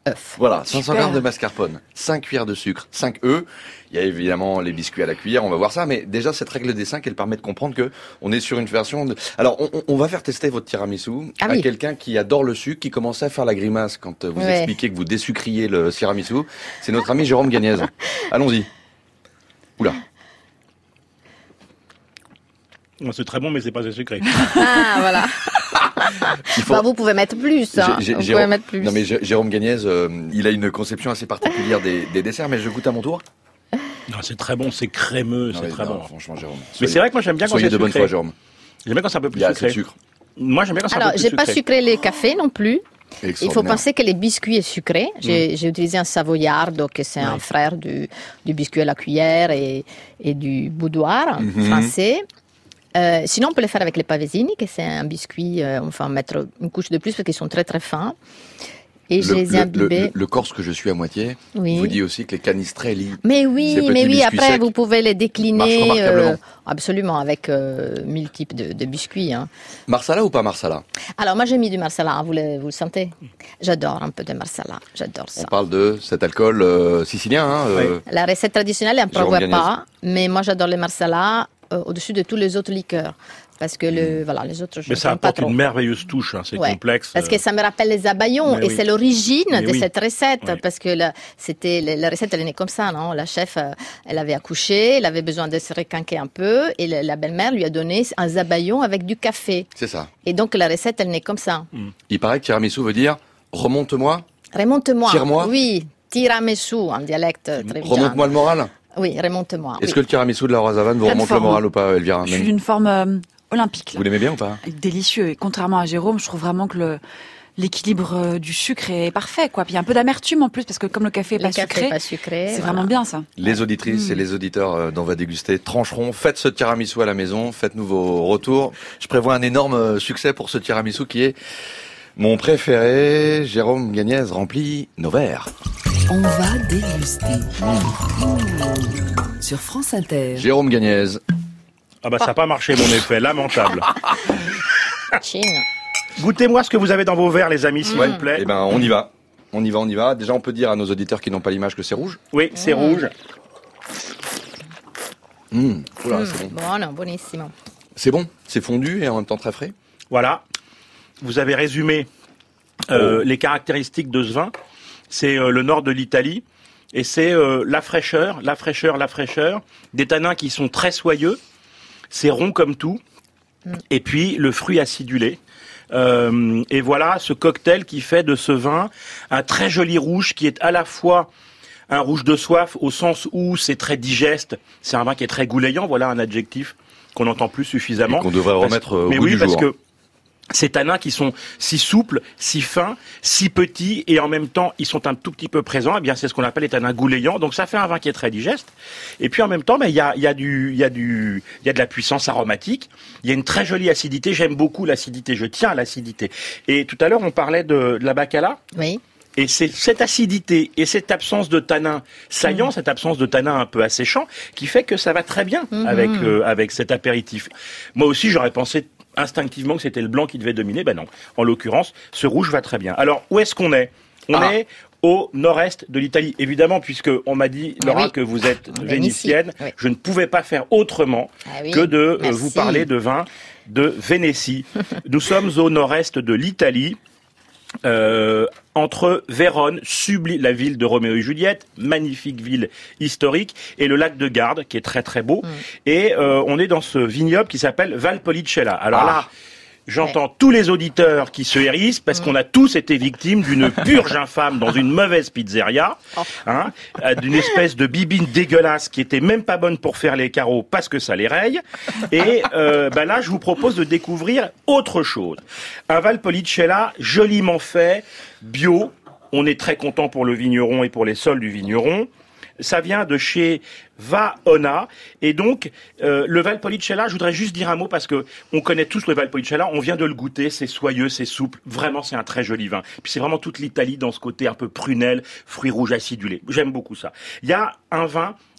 œufs. Voilà, cinq cents Super. grammes de mascarpone, cinq cuillères de sucre, cinq œufs. Il y a évidemment les biscuits à la cuillère, on va voir ça. Mais déjà, cette règle des cinq, elle permet de comprendre que on est sur une version de... Alors, on, on va faire tester votre tiramisu Ah à oui. quelqu'un qui adore le sucre, qui commençait à faire la grimace quand vous Ouais. expliquiez que vous désucriez le tiramisu. C'est notre ami Jérôme Gagnez. Allons-y. Oula. C'est très bon, mais c'est pas assez sucré. Ah, voilà. Il faut- Bah, vous pouvez mettre plus. Hein. J'ai- j'ai- Vous pouvez Jérôme, mettre plus. non mais Jé- Jérôme Gagnez, euh, il a une conception assez particulière des, des desserts, mais je goûte à mon tour. Non, c'est très bon, c'est crémeux, Non, c'est mais très non, bon. franchement, Jérôme. Mais Soyez- c'est vrai que moi j'aime bien quand soyez c'est de bonne sucré. foi, Jérôme. J'aime bien quand c'est un peu plus Il y a sucré. assez de sucre. Moi j'aime bien quand c'est un Alors, peu plus j'ai sucré. pas sucré les cafés non plus. Il faut Extraordinaire. penser que les biscuits est sucré. J'ai j'ai utilisé un Savoyardo, que c'est un Ouais. frère du, du biscuit à la cuillère et, et du boudoir Mhm. français. Euh, sinon, on peut les faire avec les pavesini, que c'est un biscuit, euh, enfin mettre une couche de plus parce qu'ils sont très très fins. Et je Le, les ai le- imbibés. le- le Corse que je suis à moitié Oui. vous dit aussi que les canistrelli, Mais ces oui, petits mais oui, biscuits après secs, vous pouvez les marchent décliner remarquablement. absolument avec euh, mille types de, de biscuits. Hein. Marsala ou pas Marsala? Alors moi j'ai mis du marsala, vous le, vous le sentez? J'adore un peu de marsala, j'adore ça. On parle de cet alcool euh, sicilien. Hein, euh, La recette traditionnelle, elle ne Jérôme prévoit Gagnez. pas, mais moi j'adore le marsala euh, au-dessus de tous les autres liqueurs. Parce que le, voilà, les autres, je Mais ne ça pas apporte trop. une merveilleuse touche, hein, c'est Ouais. complexe. Parce euh. que ça me rappelle les abayons, Mais et oui. c'est l'origine Mais de oui. cette recette, Oui. parce que la, c'était, la la recette, elle est née comme ça, non? La chef, euh, elle avait accouché, elle avait besoin de se requinquer un peu, et la, la belle-mère lui a donné un zabayon avec du café. C'est ça. Et donc la recette, elle naît comme ça. Il paraît que tiramisu veut dire remonte-moi, Remonte-moi. Tire-moi. Oui, tiramisu, en dialecte très bien. remonte-moi le moral. Oui, remonte-moi. Est-ce oui. que le tiramisu de la Rosavan vous Pleine remonte le forme. moral ou pas, Elvira? Je suis Même- d'une forme euh, olympique. Là. Vous l'aimez bien ou pas? Délicieux. Et contrairement à Jérôme, je trouve vraiment que le l'équilibre euh, du sucre est parfait, quoi. Puis il y a un peu d'amertume en plus, parce que comme le café est Le pas café sucré, pas sucré, c'est voilà. vraiment bien ça. Les auditrices et les auditeurs euh, d'On va déguster trancheront. Faites ce tiramisu à la maison, faites-nous vos retours. Je prévois un énorme euh, succès pour ce tiramisu qui est mon préféré. Jérôme Gagnez remplit nos verres. On va déguster. Mmh. Sur France Inter. Jérôme Gagnez. Ah bah ça n'a pas marché mon effet, lamentable. Chine. Goûtez-moi ce que vous avez dans vos verres les amis, s'il vous plaît. Eh ben, on y va. On y va, on y va. Déjà, on peut dire à nos auditeurs qui n'ont pas l'image que c'est rouge. Oui, c'est Mm. rouge. Mmh. Oula, Mm, c'est bon. Buono, buonissimo. C'est bon, c'est fondu et en même temps très frais. Voilà. Vous avez résumé euh, les caractéristiques de ce vin. C'est euh, le nord de l'Italie. Et c'est euh, la fraîcheur, la fraîcheur, la fraîcheur. Des tanins qui sont très soyeux. C'est rond comme tout. Et puis le fruit acidulé. Euh, et voilà ce cocktail qui fait de ce vin un très joli rouge qui est à la fois un rouge de soif au sens où c'est très digeste. C'est un vin qui est très goulayant. Voilà un adjectif qu'on n'entend plus suffisamment. Et qu'on devrait Parce- remettre au Mais goût oui, du parce jour. que ces tanins qui sont si souples, si fins, si petits, et en même temps, ils sont un tout petit peu présents, eh bien, c'est ce qu'on appelle les tanins goulayants. Donc, ça fait un vin qui est très digeste. Et puis, en même temps, ben, il y a, il y a du, il y a du, il y a de la puissance aromatique. Il y a une très jolie acidité. J'aime beaucoup l'acidité. Je tiens à l'acidité. Et tout à l'heure, on parlait de, de la bacala. Oui. Et c'est cette acidité et cette absence de tanin saillant, Mm. cette absence de tanin un peu asséchant, qui fait que ça va très bien Mhm. avec euh, avec cet apéritif. Moi aussi, j'aurais pensé instinctivement que c'était le blanc qui devait dominer. Ben non. En l'occurrence, ce rouge va très bien. Alors, où est-ce qu'on est? On Ah. est au nord-est de l'Italie, évidemment, puisque on m'a dit, Laura, oui. que vous êtes Vénétie, vénitienne. oui. Je ne pouvais pas faire autrement Ah oui, que de euh, merci. vous parler de vin de Vénétie. Nous sommes au nord-est de l'Italie. Euh, entre Vérone, subli- la ville de Roméo et Juliette, magnifique ville historique, et le lac de Garde, qui est très très beau. Et euh, on est dans ce vignoble qui s'appelle Valpolicella. Alors Ah. là, j'entends tous les auditeurs qui se hérissent parce qu'on a tous été victimes d'une purge infâme dans une mauvaise pizzeria, hein, euh, d'une espèce de bibine dégueulasse qui était même pas bonne pour faire les carreaux parce que ça les raye. Et euh, bah là, je vous propose de découvrir autre chose. Un Valpolicella joliment fait, bio. On est très content pour le vigneron et pour les sols du vigneron. Ça vient de chez Vaona. Et donc, euh, le Valpolicella, je voudrais juste dire un mot parce que on connaît tous le Valpolicella, on vient de le goûter, c'est soyeux, c'est souple. Vraiment, c'est un très joli vin. Puis c'est vraiment toute l'Italie dans ce côté un peu prunelle, fruits rouges acidulés. J'aime beaucoup ça. Il y a un vin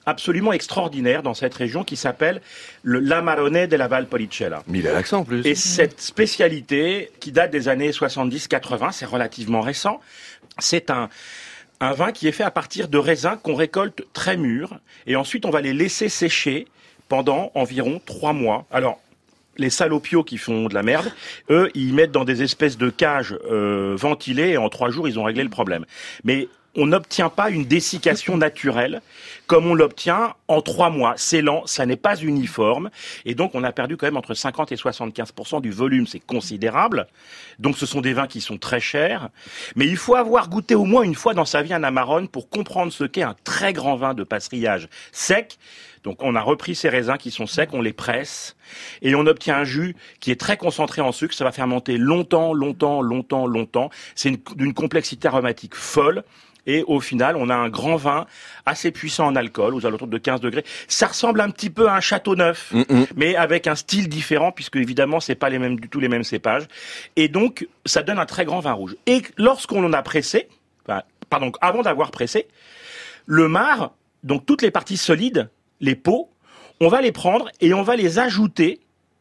absolument extraordinaire dans cette région qui s'appelle le l'Amarone della Valpolicella. Mais il a l'accent en plus. Et cette spécialité qui date des années soixante-dix quatre-vingts, c'est relativement récent, c'est un un vin qui est fait à partir de raisins qu'on récolte très mûrs et ensuite on va les laisser sécher pendant environ trois mois. Alors les salopios qui font de la merde, eux, ils mettent dans des espèces de cages euh, ventilées et en trois jours, ils ont réglé le problème. Mais on n'obtient pas une dessiccation naturelle comme on l'obtient en trois mois. C'est lent, ça n'est pas uniforme. Et donc, on a perdu quand même entre cinquante et soixante-quinze pour cent du volume. C'est considérable. Donc, ce sont des vins qui sont très chers. Mais il faut avoir goûté au moins une fois dans sa vie un Amarone pour comprendre ce qu'est un très grand vin de passerillage sec. Donc, on a repris ces raisins qui sont secs, on les presse et on obtient un jus qui est très concentré en sucre. Ça va fermenter longtemps, longtemps, longtemps, longtemps. C'est une, d'une complexité aromatique folle. Et au final, on a un grand vin assez puissant en alcool, aux alentours de quinze degrés. Ça ressemble un petit peu à un Château Neuf, mm-hmm. mais avec un style différent, puisque évidemment, c'est pas les mêmes du tout les mêmes cépages. Et donc, ça donne un très grand vin rouge. Et lorsqu'on en a pressé, enfin, pardon, avant d'avoir pressé, le marc, donc toutes les parties solides, les peaux, on va les prendre et on va les ajouter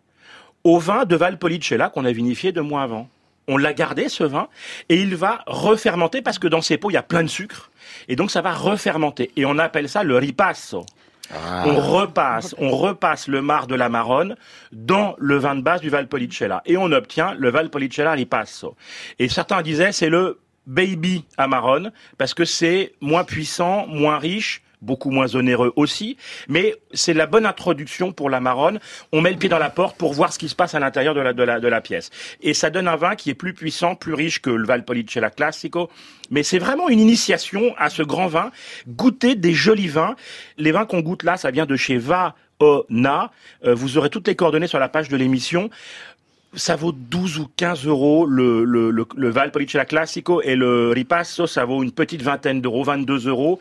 au vin de Valpolicella qu'on a vinifié deux mois avant. On l'a gardé, ce vin, et il va refermenter parce que dans ces pots, il y a plein de sucre. Et donc, ça va refermenter. Et on appelle ça le ripasso. Ah. On repasse, on repasse le marc de l'Amarone dans le vin de base du Valpolicella. Et on obtient le Valpolicella ripasso. Et certains disaient, c'est le baby Amarone, parce que c'est moins puissant, moins riche, beaucoup moins onéreux aussi, mais c'est la bonne introduction pour l'Amarone. On met le pied dans la porte pour voir ce qui se passe à l'intérieur de la, de la, de la pièce. Et ça donne un vin qui est plus puissant, plus riche que le Valpolicella Classico. Mais c'est vraiment une initiation à ce grand vin. Goûter des jolis vins. Les vins qu'on goûte là, ça vient de chez Va-O-Na. Euh, vous aurez toutes les coordonnées sur la page de l'émission. Ça vaut douze ou quinze euros le, le, le, le Valpolicella Classico, et le Ripasso, ça vaut une petite vingtaine d'euros, vingt-deux euros.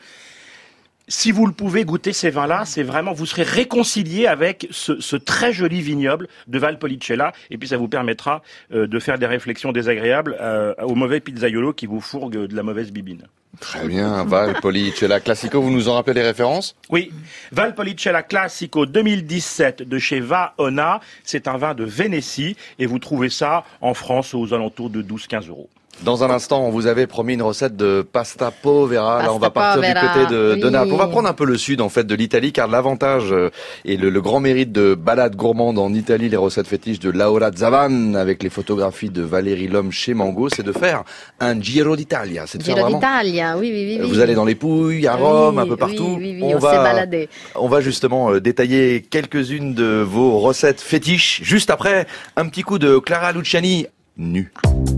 Si vous le pouvez goûter ces vins-là, c'est vraiment, vous serez réconcilié avec ce, ce très joli vignoble de Valpolicella, et puis ça vous permettra euh, de faire des réflexions désagréables euh, au mauvais pizzaiolo qui vous fourgue de la mauvaise bibine. Très bien, Valpolicella Classico, vous nous en rappelez les références ? Oui, Valpolicella Classico deux mille dix-sept de chez Va-O-Na, c'est un vin de Vénétie, et vous trouvez ça en France aux alentours de douze à quinze euros. Dans un instant, on vous avait promis une recette de pasta povera. Pasta Là, on va partir povera, du côté de, oui. de Naples. On va prendre un peu le sud, en fait, de l'Italie, car l'avantage et le, le grand mérite de Balade gourmande en Italie, les recettes fétiches de Laura Zavan, avec les photographies de Valérie Lhomme chez Mango, c'est de faire un Giro d'Italia. C'est de Giro faire vraiment... d'Italia, oui, oui, oui. Vous allez dans les Pouilles, à Rome, oui, un peu partout. Oui, oui, oui, on, on va, s'est baladé. On va justement euh, détailler quelques-unes de vos recettes fétiches. Juste après, un petit coup de Clara Luciani, nue.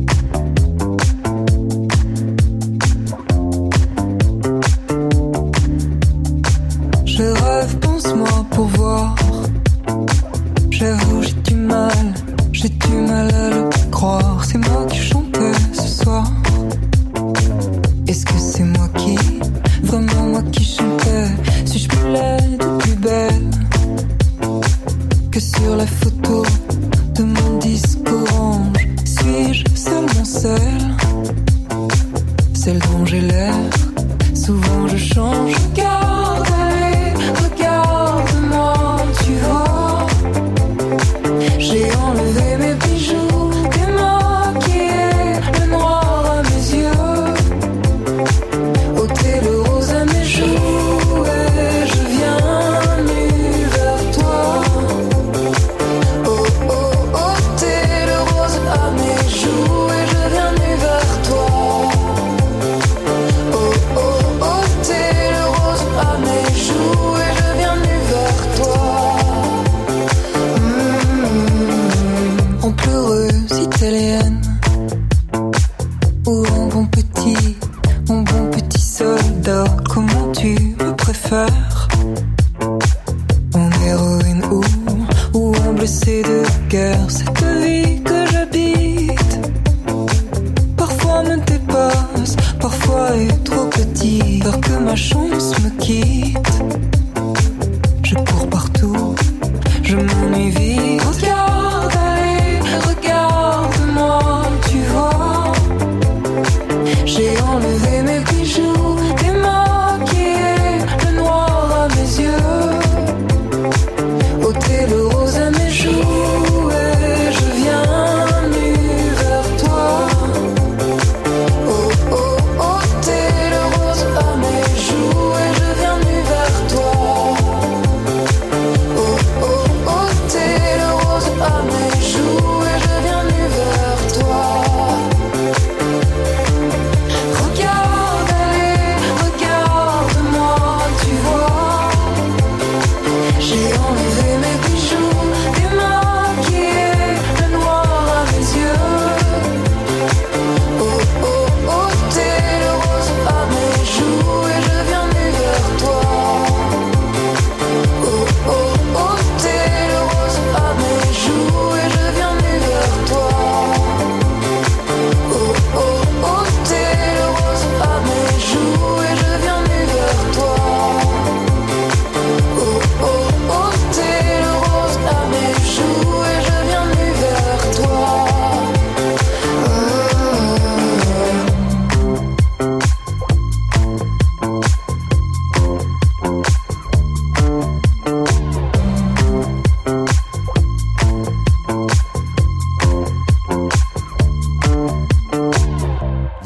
Je rêve, pense-moi pour voir. J'avoue, j'ai du mal, j'ai du mal à le croire. C'est moi qui chantais ce soir. Est-ce que c'est moi qui, vraiment moi qui chantais? Suis-je plus laide ou plus belle que sur la photo de mon disque orange? Suis-je seulement celle, celle dont j'ai l'air? Souvent je change, regarde, allez, regarde-moi, tu vois. J'ai enlevé mes bijoux, démaquillé le noir à mes yeux, ôté le rose à mes joues, et je viens nu vers toi. Oh oh, ôté le rose à mes joues, et je viens nu vers toi. Oh oh, ôté le rose à mes joues, et je viens nu vers toi. Mmh, en pleureuse italienne, ou en bon petit, mon bon petit soldat, comment tu me préfères? En héroïne ou, ou en blessé de guerre, cette vie que j'habite parfois me dépasse, parfois est trop petit, peur que ma chance me quitte. Je cours partout, je m'ennuie vite. Regarde, allez, regarde-moi, tu vois. J'ai enlevé mes bijoux, démaquillé le noir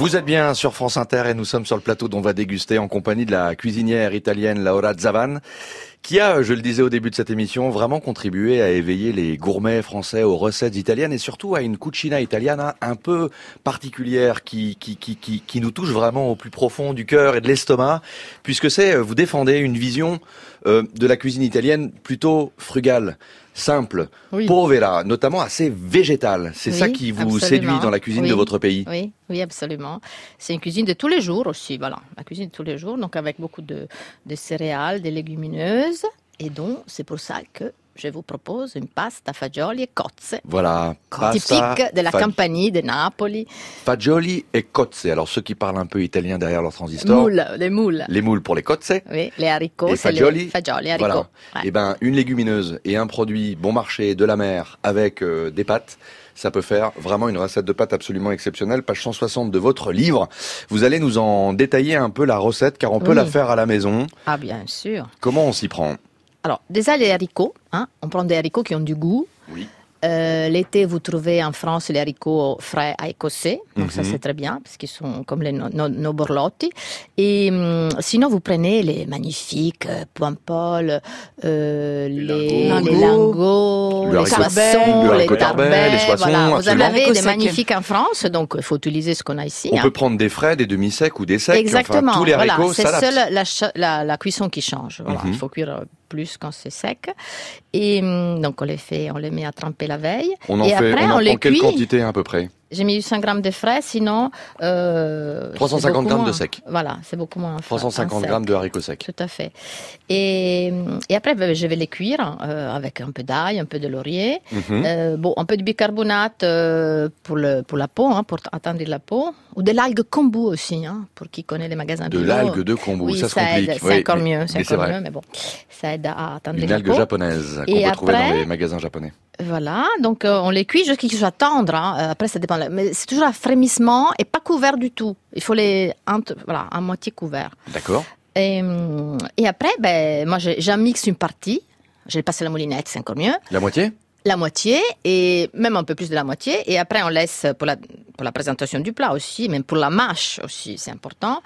Vous êtes bien sur France Inter et nous sommes sur le plateau d'On va déguster en compagnie de la cuisinière italienne Laura Zavan, qui a, je le disais au début de cette émission, vraiment contribué à éveiller les gourmets français aux recettes italiennes et surtout à une cucina italiana un peu particulière qui, qui, qui, qui, qui nous touche vraiment au plus profond du cœur et de l'estomac, puisque c'est, vous défendez une vision euh, de la cuisine italienne plutôt frugale, simple, oui. povera, notamment assez végétale. C'est oui, ça qui vous absolument. séduit dans la cuisine oui. de votre pays. Oui, oui, absolument. C'est une cuisine de tous les jours aussi, voilà. La cuisine de tous les jours, donc avec beaucoup de, de céréales, de légumineuses. Et donc, c'est pour ça que je vous propose une pasta fagioli et cozze. Voilà, pasta typique de la fag... Campanie, de Napoli. Fagioli et cozze. Alors, ceux qui parlent un peu italien derrière leur transistor. Moules, les moules. Les moules pour les cozze. Oui, les haricots, et c'est fagioli, les fagioli, haricots. Voilà. Ouais. Et ben, une légumineuse et un produit bon marché de la mer avec euh, des pâtes. Ça peut faire vraiment une recette de pâtes absolument exceptionnelle. Page cent soixante de votre livre. Vous allez nous en détailler un peu la recette, car on peut oui. la faire à la maison. Ah, bien sûr. Comment on s'y prend ? Alors, déjà les haricots, hein, on prend des haricots qui ont du goût. Oui. Euh, l'été, vous trouvez en France les haricots frais à écossais, donc mm-hmm. ça c'est très bien, parce qu'ils sont comme les, nos, nos borlotti. Et hum, sinon, vous prenez les magnifiques euh, pois-paul, euh, les, lingots, les lingots, le les soissons, le les tarbais, les soissons, voilà. Vous absolument. avez des magnifiques en France, donc il faut utiliser ce qu'on a ici. On hein. peut prendre des frais, des demi-secs ou des secs. Exactement, enfin, tous les haricots voilà, c'est s'adaptent. seule la, la, la cuisson qui change. Voilà. Mm-hmm. Il faut cuire plus quand c'est sec. Et donc on les fait, on les met à tremper la veille. On en et fait, après on en on les prend quelle cuit. quantité à peu près? J'ai mis cent grammes de frais, sinon euh, trois cent cinquante grammes moins. de sec. Voilà, c'est beaucoup moins. trois cent cinquante grammes de haricots secs. Tout à fait. Et, et après, ben, je vais les cuire euh, avec un peu d'ail, un peu de laurier, mm-hmm. euh, bon, un peu de bicarbonate euh, pour le pour la peau, hein, pour attendrir la peau, ou de l'algue kombu aussi, hein, pour qui connaît les magasins bio. De l'algue de kombu, oui, ça se ça complique. Aide, c'est oui, encore mais, mieux, c'est mais encore c'est mieux, mais bon, ça aide à attendrir Une la algue peau. japonaise qu'on et peut après, trouver dans les magasins japonais. Voilà, donc euh, on les cuit jusqu'à ce qu'ils soient tendres. Hein. Après, ça dépend. Mais c'est toujours à frémissement et pas couvert du tout. Il faut les entre, voilà, à moitié couverts. D'accord. Et, et après, ben, moi, j'en mixe une partie. Je vais passer la moulinette, c'est encore mieux. La moitié ? La moitié, et même un peu plus de la moitié. Et après, on laisse pour la, pour la présentation du plat aussi, même pour la mâche aussi, c'est important.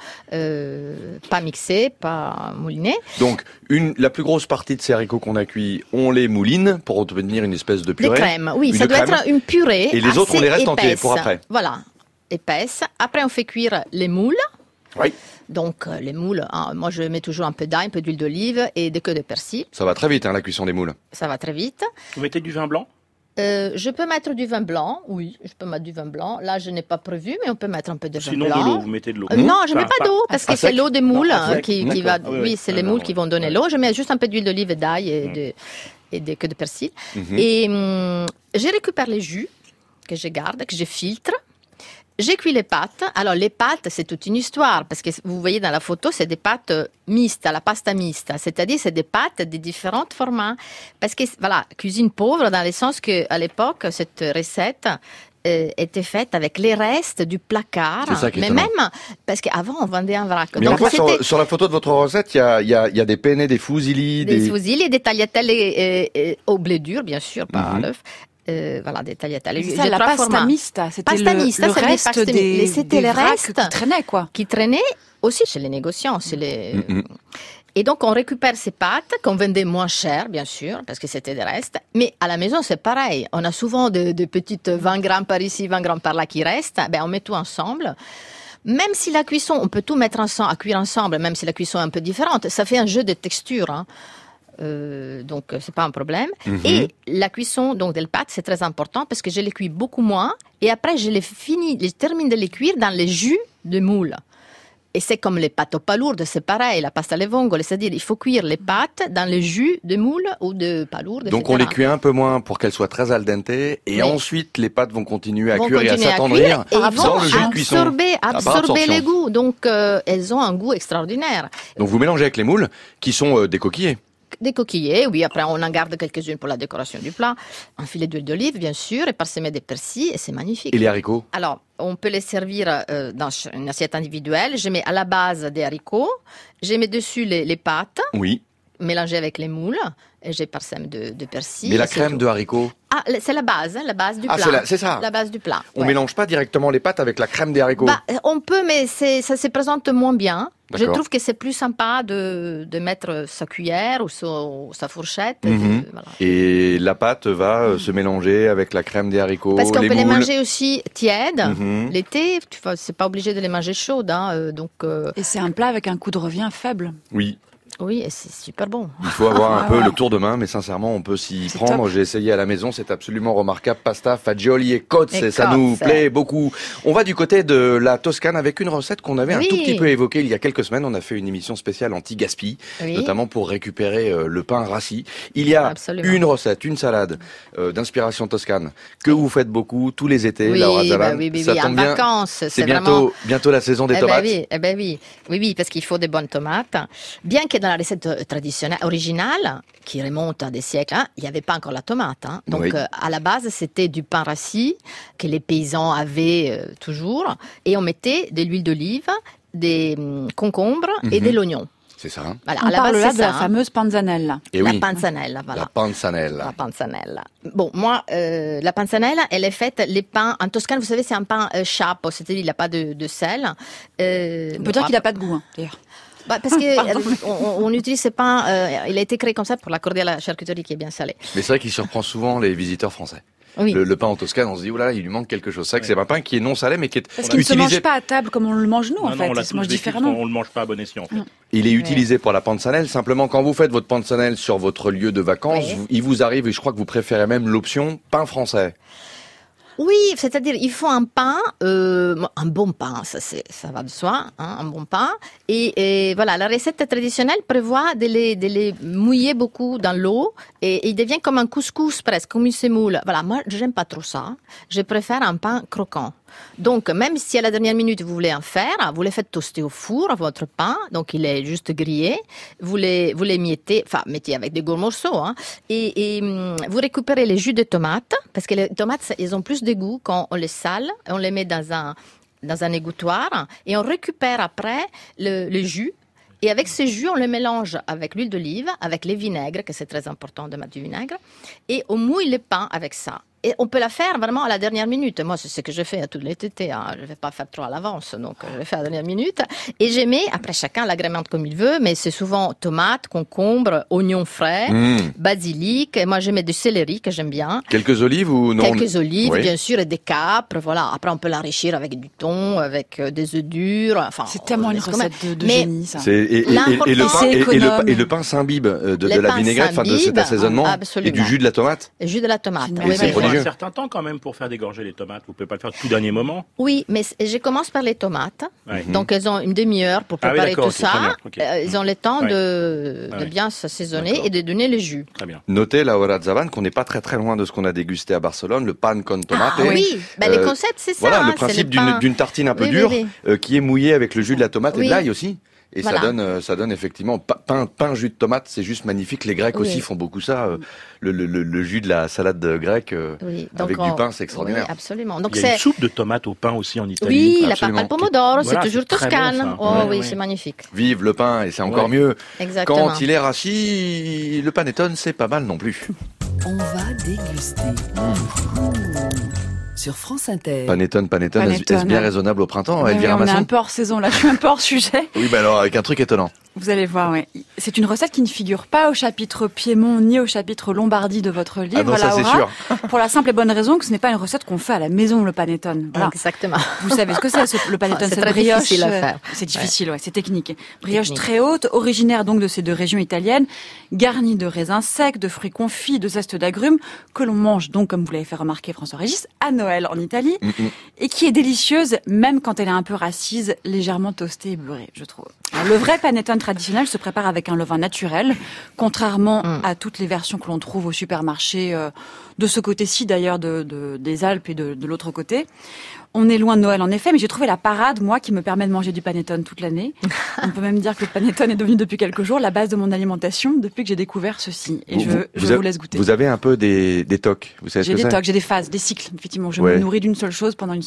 Euh, pas mixé, pas mouliné. Donc, une, la plus grosse partie de ces haricots qu'on a cuits, on les mouline pour obtenir une espèce de purée. De crème, oui, une ça doit crème. être une purée. Et les autres, on les reste épaisse. entiers pour après. Voilà, épaisse. Après, on fait cuire les moules. Oui. Donc, euh, les moules, hein, moi je mets toujours un peu d'ail, un peu d'huile d'olive et des queues de persil. Ça va très vite, hein, la cuisson des moules. Ça va très vite. Vous mettez du vin blanc ? euh, Je peux mettre du vin blanc, oui, je peux mettre du vin blanc. Là, je n'ai pas prévu, mais on peut mettre un peu de vin Sinon, blanc. Sinon, de l'eau, vous mettez de l'eau. Euh, non, je ne mets enfin, pas d'eau, parce que c'est l'eau des moules non, qui, qui va... Oui, oui c'est ah, les moules non, qui vont donner ouais. l'eau. Je mets juste un peu d'huile d'olive et d'ail et, mmh. de, et des queues de persil. Mmh. Et hum, je récupère les jus que je garde, que je filtre. J'ai cuit les pâtes. Alors, les pâtes, c'est toute une histoire, parce que vous voyez dans la photo, c'est des pâtes mixtes, la pasta mixte. C'est-à-dire, c'est des pâtes de différents formats. Parce que, voilà, cuisine pauvre, dans le sens qu'à l'époque, cette recette euh, était faite avec les restes du placard. C'est ça qui est Mais étonnant. même, parce qu'avant, on vendait un vrac. Mais donc, on voit sur, sur la photo de votre recette, il y a, y, a, y a des penne, des fusilli, des... Des fusilli et des tagliatelles et, et, et, au blé dur, bien sûr, pas mm-hmm. à l'œuf. Euh, voilà, des tagliatelles. C'est ça, la pasta formats. mista, c'était pasta le, mista, le reste pastes, des, c'était des les restes qui traînaient, quoi. Qui traînaient aussi chez les négociants. Chez les... Mm-hmm. Et donc, on récupère ces pâtes qu'on vendait moins cher, bien sûr, parce que c'était des restes. Mais à la maison, c'est pareil. On a souvent de, de petites vingt grammes par ici, vingt grammes par là qui restent. Ben, on met tout ensemble. Même si la cuisson, on peut tout mettre ensemble, à cuire ensemble, même si la cuisson est un peu différente, ça fait un jeu de texture, hein. Euh, donc c'est pas un problème. Mm-hmm. Et la cuisson donc des pâtes, c'est très important parce que je les cuis beaucoup moins et après je les finis, je termine de les cuire dans les jus de moule. Et c'est comme les pâtes aux palourdes, c'est pareil, la pasta alle vongole, c'est-à-dire il faut cuire les pâtes dans les jus de moule ou de palourdes. Donc et cetera. On les cuit un peu moins pour qu'elles soient très al dente et oui. Ensuite les pâtes vont continuer à vont cuire continuer et à s'attendrir et ils dans le jus de cuisson. Absorber, absorber les goûts, donc euh, elles ont un goût extraordinaire. Donc vous mélangez avec les moules qui sont euh, décoquillées. Des coquillets, oui, après on en garde quelques-unes pour la décoration du plat. Un filet d'huile d'olive, bien sûr, et parsemé de persil, et c'est magnifique. Et les haricots ? Alors, on peut les servir euh, dans une assiette individuelle. Je mets à la base des haricots, je mets dessus les, les pâtes. Oui. mélangé avec les moules. Et j'ai parsème de, de persil. Mais la crème de haricots? Ah, c'est la base, hein, la base du ah, plat. C'est, la, c'est ça. La base du plat. On ouais. mélange pas directement les pâtes avec la crème des haricots? Bah, on peut, mais c'est, ça se présente moins bien. D'accord. Je trouve que c'est plus sympa de, de mettre sa cuillère ou sa, ou sa fourchette. Mm-hmm. de, voilà. Et la pâte va euh, se mélanger avec la crème des haricots, Parce qu'on les peut moules. les manger aussi tièdes. Mm-hmm. L'été, tu vois, c'est pas obligé de les manger chaudes. Hein, euh, donc, euh... Et c'est un plat avec un coût de revient faible. Oui. Oui, et c'est super bon. Il faut avoir un peu le tour de main, mais sincèrement, on peut s'y c'est prendre. top. J'ai essayé à la maison, c'est absolument remarquable. Pasta, fagioli et cozze, Et ça cozze. nous plaît beaucoup. On va du côté de la Toscane avec une recette qu'on avait Oui. un tout petit peu évoquée il y a quelques semaines. On a fait une émission spéciale anti-gaspi, Oui. notamment pour récupérer euh, le pain rassis. Il y a Absolument. une recette, une salade euh, d'inspiration toscane que vous faites beaucoup tous les étés, Oui, Laura bah Zavan. oui, oui, Ça oui, en tombe bien. vacances, C'est, c'est bientôt, vraiment... bientôt la saison des Eh tomates. ben oui, eh ben oui, oui, oui, parce qu'il faut des bonnes tomates. Bien que dans la recette traditionnelle, originale, qui remonte à des siècles, hein, il n'y avait pas encore la tomate. Hein. Donc, Oui. euh, à la base, c'était du pain rassis que les paysans avaient euh, toujours, et on mettait de l'huile d'olive, des hum, concombres et Mhm. de l'oignon. C'est ça. Hein. Voilà, On à la parle base, là c'est de ça, la hein. fameuse panzanella. Et La oui, panzanella, voilà. la panzanella. La panzanella. Bon, moi, euh, la panzanella, elle est faite, les pains, en Toscane, vous savez, c'est un pain euh, chapeau, c'est-à-dire il n'a pas de, de sel. Euh, On peut dire qu'il n'a pas de goût, hein, d'ailleurs. Bah, parce que euh, on, on utilise ce pain, euh, il a été créé comme ça pour l'accorder à la charcuterie qui est bien salée. Mais c'est vrai qu'il surprend souvent les visiteurs français. Oui. Le, le pain en Toscane, on se dit, oula, il lui manque quelque chose. C'est vrai que c'est un pain qui est non salé, mais qui est Parce qu'il ne se utilisé. mange pas à table comme on le mange nous, en Non, fait. non, on l'a Il se tous mange vécu, différemment. On le mange pas à bon escient, en fait. Il est utilisé pour la panzanella. Simplement, quand vous faites votre panzanella sur votre lieu de vacances, Oui. vous- il vous arrive, et je crois que vous préférez même l'option pain français. Oui, c'est-à-dire il faut un pain, euh, un bon pain, ça, c'est, ça va de soi, hein, un bon pain. Et, et voilà, la recette traditionnelle prévoit de les, de les mouiller beaucoup dans l'eau et, et il devient comme un couscous presque, comme une semoule. Voilà, moi, je n'aime pas trop ça. Je préfère un pain croquant. Donc, même si à la dernière minute vous voulez en faire, vous les faites toaster au four, votre pain, donc il est juste grillé, vous les, vous les miettez, enfin, mettez avec des gros morceaux, hein, et, et hum, vous récupérez les jus de tomates, parce que les tomates, ils ont plus de goût quand on les sale, on les met dans un, dans un égouttoir, et on récupère après le, le jus. Et avec ce jus, on le mélange avec l'huile d'olive, avec les vinaigres, que c'est très important de mettre du vinaigre, et on mouille le pain avec ça. Et on peut la faire vraiment à la dernière minute. Moi, c'est ce que je fais à tous les tétés. Hein. Je ne vais pas faire trop à l'avance, donc je vais faire à la dernière minute. Et je mets, après chacun l'agrémente comme il veut, mais c'est souvent tomates, concombres, oignons frais, Mmh. basilic. Et moi, je mets du céleri que j'aime bien. Quelques olives ou non? Quelques olives, Oui. bien sûr, et des capres. Voilà. Après, on peut l'enrichir avec du thon, avec euh, des œufs durs. Enfin, C'est tellement on une laisse comme recette de, de Mais- génie, ça. C'est, et, et- et- et le L'important- pain, et, et le, C'est pain- et le pain s'imbibe euh, de, Le de la pain vinaigrette, enfin de cet s'imbibe, assaisonnement absolument. et du jus de la tomate. Le jus de la tomate. Et Oui, c'est oui, Il faut prodigieux. un certain temps quand même pour faire dégorger les tomates. Vous pouvez pas le faire tout dernier moment. Oui, mais c- je commence par les tomates. Ouais. Donc, elles ont une demi-heure pour Ah oui, préparer d'accord, tout ok, très ça. bien, ok. Euh, Ils ont le temps Ouais. de, Ah de ouais. bien s'assaisonner D'accord. et de donner le jus. Très bien. Notez, Laura Zavan, qu'on n'est pas très très loin de ce qu'on a dégusté à Barcelone, le pan con tomate. Ah oui, ben, Euh, le concept, c'est ça. Voilà, hein, le c'est principe le d'une, pain. d'une tartine un peu Oui, oui, dure, oui. euh, qui est mouillée avec le jus de la tomate et Oui. de l'ail aussi. Et Voilà. ça donne, euh, ça donne effectivement pa- pain, pain jus de tomate, c'est juste magnifique. Les Grecs Oui. aussi font beaucoup ça. euh, le, le, le, le jus de la salade grecque euh, Oui, donc avec on- du pain, c'est extraordinaire. Oui, absolument. Donc Il y a une c'est soupe de tomates au pain aussi en Italie. oui, la papa Absolument. al pomodoro, Voilà, c'est toujours c'est très bon, toscane. ça. Oh Ouais, oui, ouais. c'est magnifique. Vive le pain, et c'est encore Ouais. mieux. Exactement. Quand il est rassis, le panettone, c'est pas mal non plus. On va déguster. Sur France Inter. Panettone, panettone, est-ce- est-ce Panettone. bien raisonnable au printemps, Ouais, Elvira ouais, on est Masson un peu hors saison, là, je suis un peu hors sujet. Oui, bah alors avec un truc étonnant. Vous allez voir, ouais. C'est une recette qui ne figure pas au chapitre Piémont ni au chapitre Lombardie de votre livre, Ah non, ça, Laura, c'est sûr. pour la simple et bonne raison que ce n'est pas une recette qu'on fait à la maison, le panettone. Voilà. Exactement. Vous savez ce que c'est, ce- le panettone, C'est cette très brioche. difficile à euh, faire. C'est difficile, ouais, c'est technique. Brioche Technique. très haute, originaire donc de ces deux régions italiennes, garnie de raisins secs, de fruits confits, de zestes d'agrumes, que l'on mange donc, comme vous l'avez fait remarquer François-Régis, à Noël en Italie, Mm-mm. et qui est délicieuse, même quand elle est un peu racise, légèrement toastée et beurrée, je trouve. Alors, le vrai panettone traditionnel se prépare avec un levain naturel, contrairement Mm. à toutes les versions que l'on trouve au supermarché, euh, de ce côté-ci d'ailleurs de, de- des Alpes et de, de l'autre côté. On est loin de Noël en effet, mais j'ai trouvé la parade, moi, qui me permet de manger du panettone toute l'année. On peut même dire que le panettone est devenu depuis quelques jours la base de mon alimentation depuis que j'ai découvert ceci. Et Vous- je, vous- je vous vous, avez- laisse goûter. Vous avez un peu des, des tocs, vous savez ce J'ai que des c'est tocs, j'ai des phases, des cycles. Effectivement, je Ouais. me nourris d'une seule chose pendant une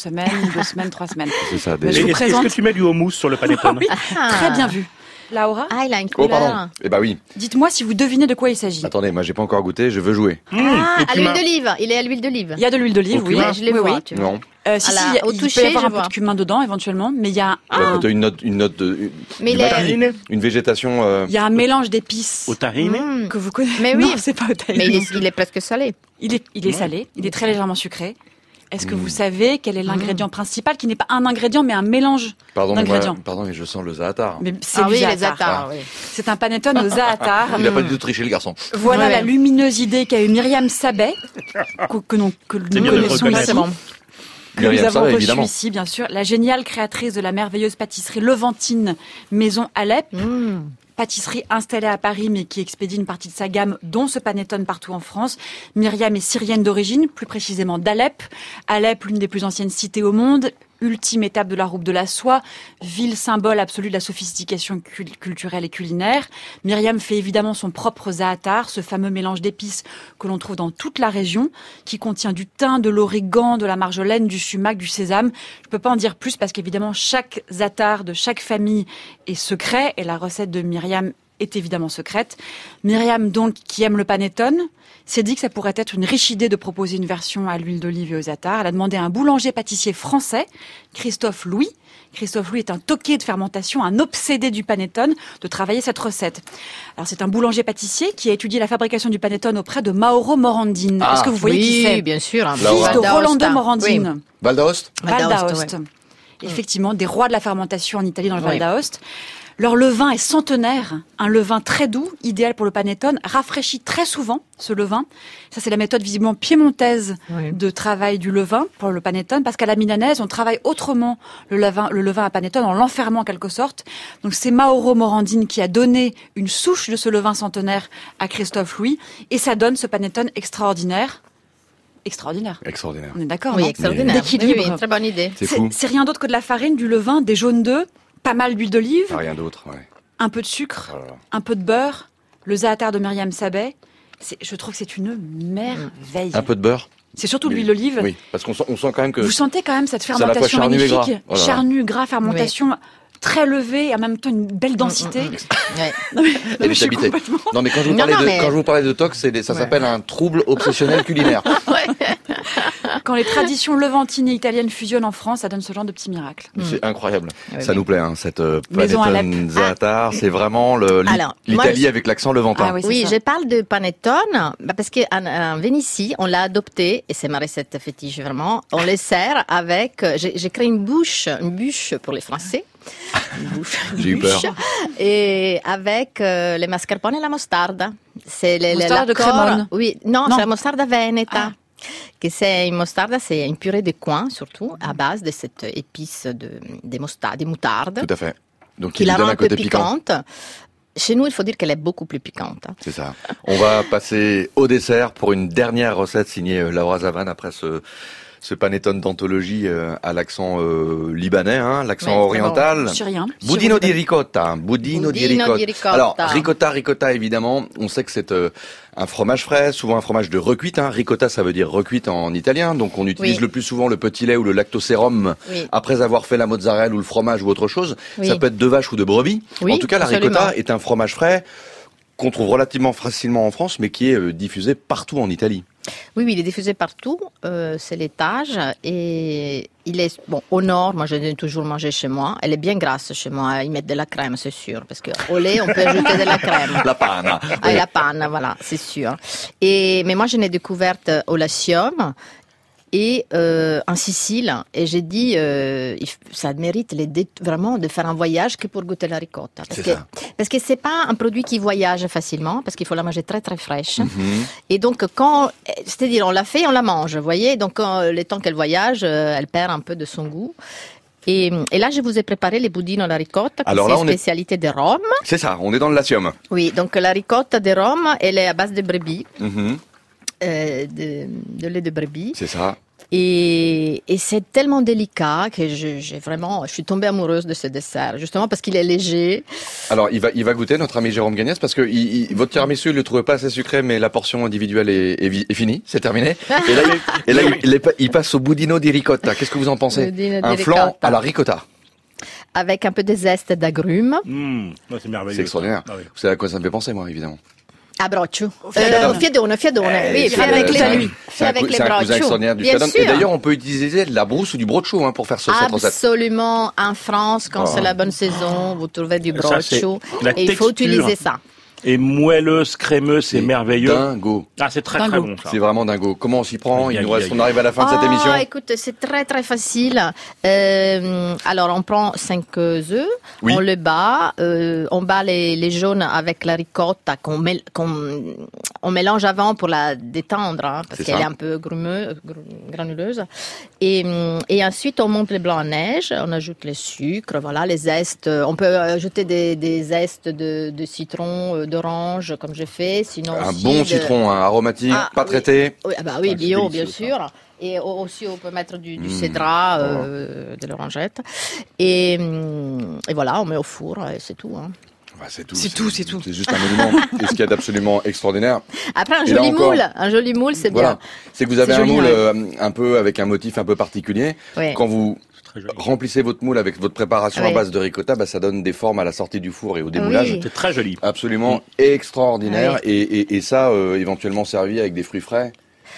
semaine, deux semaines, trois semaines. C'est ça. Mais Des... je vous Est-ce, présente- est-ce que tu mets du houmous sur le panettone? Oui, très bien vu. Laura, Ah, il a une Oh, couleur. pardon. Eh ben oui. dites-moi si vous devinez de quoi il s'agit. Attendez, moi j'ai pas encore goûté, je veux jouer. Ah, Et à tu l'huile m'as- d'olive. Il est à l'huile d'olive. Il y a de l'huile d'olive, Au oui. cumin. Je les Oui, vois, oui. tu vois. Non. Euh, si, À la- si, il y a- au il toucher, peut y avoir je un peu vois. de cumin dedans, éventuellement, mais il y a Ouais, un, t'as une note, une note de. Mais du il est- maquis. Une végétation. euh, il y a un mélange d'épices Au tahini? Mmh. que vous connaissez. Mais oui. Non, c'est pas au tahini Mais il non est, plus. il est presque salé. Il est, il est salé, il est très légèrement sucré. Est-ce que vous savez quel est l'ingrédient principal, qui n'est pas un ingrédient, mais un mélange Pardon, mais d'ingrédients moi- pardon, mais je sens le zaatar. Mais c'est Ah du oui, les zaatar. zaatar, oui. C'est un panettone au zaatar. Il a pas du tout triché le garçon. Voilà Ouais. la lumineuse idée qu'a eu Myriam Sabet, que, que, non- que C'est nous bien de le connaissons reconnaître. ici. C'est bon. Que Myriam nous avons Sabet, reçu évidemment. ici, bien sûr, la géniale créatrice de la merveilleuse pâtisserie Levantine Maison Alep. Mmh. Pâtisserie installée à Paris, mais qui expédie une partie de sa gamme, dont ce panettone partout en France. Myriam est syrienne d'origine, plus précisément d'Alep. Alep, l'une des plus anciennes cités au monde, ultime étape de la route de la soie, ville symbole absolu de la sophistication cul- culturelle et culinaire. Myriam fait évidemment son propre zaatar, ce fameux mélange d'épices que l'on trouve dans toute la région, qui contient du thym, de l'origan, de la marjolaine, du sumac, du sésame. Je peux pas en dire plus parce qu'évidemment chaque zaatar de chaque famille est secret et la recette de Myriam est évidemment secrète. Myriam, donc, qui aime le panettone, s'est dit que ça pourrait être une riche idée de proposer une version à l'huile d'olive et aux zaatar. Elle a demandé à un boulanger-pâtissier français, Christophe Louis. Christophe Louis est un toqué de fermentation, un obsédé du panettone, de travailler cette recette. Alors, c'est un boulanger-pâtissier qui a étudié la fabrication du panettone auprès de Mauro Morandini. Ah, Est-ce que vous voyez qui c'est? Oui, bien sûr. un Fils Laura. de Val Rolando d'Aosta. Morandini. Oui. Val d'Aoste Val Val d'Aoste, d'Aoste. ouais. Effectivement, des rois de la fermentation en Italie, dans le Oui. Val d'Aoste. Leur levain est centenaire, un levain très doux, idéal pour le panettone, rafraîchi très souvent, ce levain. Ça, c'est la méthode visiblement piémontaise Oui. de travail du levain pour le panettone, parce qu'à la milanaise, on travaille autrement le levain, le levain à panettone, en l'enfermant en quelque sorte. Donc c'est Mauro Morandini qui a donné une souche de ce levain centenaire à Christophe Louis, et ça donne ce panettone extraordinaire. Extraordinaire. Extraordinaire. On est d'accord, Oui, non extraordinaire. D'équilibre. Oui, oui, très bonne idée. C'est fou. C'est rien d'autre que de la farine, du levain, des jaunes d'œufs, pas mal d'huile d'olive, Pas rien d'autre, ouais. un peu de sucre, Oh là là. un peu de beurre, le zaatar de Myriam Sabet. C'est- Je trouve que c'est une merveille. Un peu de beurre. C'est surtout Oui. l'huile d'olive. Oui, parce qu'on sent, on sent quand même que. Vous sentez quand même cette C'est à la fois fermentation charnu et magnifique. gras. Oh là là. Charnu, gras, fermentation très levée et en même temps une belle densité. Ouais. Non, mais, non, Elle mais je est suis habitée. complètement... Non, mais quand je vous Non, parlais non, de, mais- quand je vous parlais de tox, c'est des- ça Ouais. s'appelle un trouble obsessionnel culinaire. Quand les traditions levantines et italiennes fusionnent en France, ça donne ce genre de petits miracles. C'est incroyable. Ouais, Ça oui. nous plaît, hein, cette euh, Maison panettone zaatar. C'est vraiment le, l'I- Alors, moi, l'Italie je- avec l'accent levantin. Ah oui, c'est Oui, ça. je parle de panettone bah, parce qu'en en Vénétie, on l'a adopté et c'est ma recette fétiche vraiment. On les sert avec. euh, J'ai j'ai créé une bouche, une bûche pour les Français. Une bouche, une J'ai eu bûche. peur. Et avec euh, les mascarpone et la mostarda. C'est le- le- Mostarda de l'accord- Crémone. Oui, non, Non. c'est la mostarda veneta. Ah. Que c'est une mostarda, c'est une purée de coin surtout à base de cette épice de des mostardes, des moutardes, Tout à fait. Donc, qui il la lui donne rend un un peu côté piquant. piquante. Chez nous, il faut dire qu'elle est beaucoup plus piquante. C'est ça. On va passer au dessert pour une dernière recette signée euh, Laura Zavan après ce, ce panettone d'anthologie euh, à l'accent euh, libanais, hein, l'accent Ouais, c'est oriental. Syrien. Budino di ricotta. Budino di Budino ricotta. di ricotta. Alors, ricotta, ricotta, évidemment, on sait que c'est euh, un fromage frais, souvent un fromage de recuite. Hein. Ricotta, ça veut dire recuite en italien. Donc, on utilise Oui. le plus souvent le petit lait ou le lactosérum Oui. après avoir fait la mozzarella ou le fromage ou autre chose. Oui. Ça peut être de vache ou de brebis. Oui, en tout cas, la absolument. ricotta est un fromage frais qu'on trouve relativement facilement en France, mais qui est euh, diffusé partout en Italie. Oui, oui, il est diffusé partout, euh, c'est l'étage et il est bon au nord. Moi, je donne toujours manger chez moi. Elle est bien grasse chez moi. Ils mettent de la crème, c'est sûr, parce que au lait on peut ajouter de la crème. La panna. Ah, et la panne, voilà, c'est sûr. Et mais moi, je l'ai découverte au Latium et euh, en Sicile, et j'ai dit, euh, il f- ça mérite les dé- vraiment de faire un voyage que pour goûter la ricotta, parce C'est que ça. parce que c'est pas un produit qui voyage facilement, parce qu'il faut la manger très très fraîche. Mhm. Et donc quand, c'est-à-dire on la fait, on la mange, vous voyez. Donc quand, le temps qu'elle voyage, euh, elle perd un peu de son goût. Et, et là, je vous ai préparé les budino alla ricotta, qui Alors c'est là, une on est- spécialité de Rome. C'est ça, on est dans le Latium. Oui, donc la ricotta de Rome, elle est à base de brebis, Mhm. euh, de, de lait de brebis. C'est ça. Et, et c'est tellement délicat que je, j'ai vraiment, je suis tombée amoureuse de ce dessert, justement parce qu'il est léger. Alors, il va, il va goûter, notre ami Jérôme Gagnès, parce que il, il, votre tiramisu, il le trouvait pas assez sucré, mais la portion individuelle est, est, est finie, c'est terminé. Et là, il, et là il, il passe au budino di ricotta. Qu'est-ce que vous en pensez? Un flan à la ricotta. Avec un peu de zeste d'agrumes. Mmh, c'est merveilleux. C'est extraordinaire. Ah oui. Vous savez à quoi ça me fait penser, moi, évidemment? A broccio. Euh, au fiadone, fiadone. Eh, oui, fait avec les lui. Fait avec les broccios. C'est un cousin extraordinaire du fiadone. Et d'ailleurs, on peut utiliser de la brousse ou du broccio hein, pour faire ce, cette recette. Absolument. En France, quand oh. c'est la bonne saison, vous trouvez du broccio. Ça, et il faut utiliser ça. Et moelleuse, crémeuse, c'est merveilleux. Dingo. Ah, c'est très dingo. très bon ça. C'est vraiment dingo. Comment on s'y prend? Il nous reste, on arrive à la fin oh, de cette émission. Écoute, c'est très très facile. Euh, alors, on prend cinq œufs, oui. on le bat, euh, on bat les, les jaunes avec la ricotta qu'on, mêle, qu'on on mélange avant pour la détendre, hein, parce c'est qu'elle ça. est un peu grumeuse, granuleuse. Et, et ensuite, on monte les blancs à neige, on ajoute le sucre, voilà, les zestes. On peut ajouter des, des zestes de, de citron, d'orange, comme je fais. Sinon un aussi bon de... citron, hein, aromatique, ah, pas oui. traité. Oui, ah bah oui, bio, bien sûr. Ça. Et aussi, on peut mettre du, du mmh. cédrat, euh, oh. de l'orangette. Et, et voilà, on met au four, et c'est tout. Hein. Bah, c'est tout. C'est, c'est tout, c'est tout. C'est juste un monument. Et ce qu'il y a d'absolument extraordinaire. Après, un joli encore, moule. Un joli moule, c'est voilà. bien. C'est que vous avez c'est un joli, moule ouais. euh, un peu avec un motif un peu particulier. Ouais. Quand vous remplissez votre moule avec votre préparation oui. à base de ricotta, bah, ça donne des formes à la sortie du four et au démoulage. Oui. C'est très joli. Absolument mmh. extraordinaire. Oui. Et, et, et ça, euh, éventuellement servi avec des fruits frais.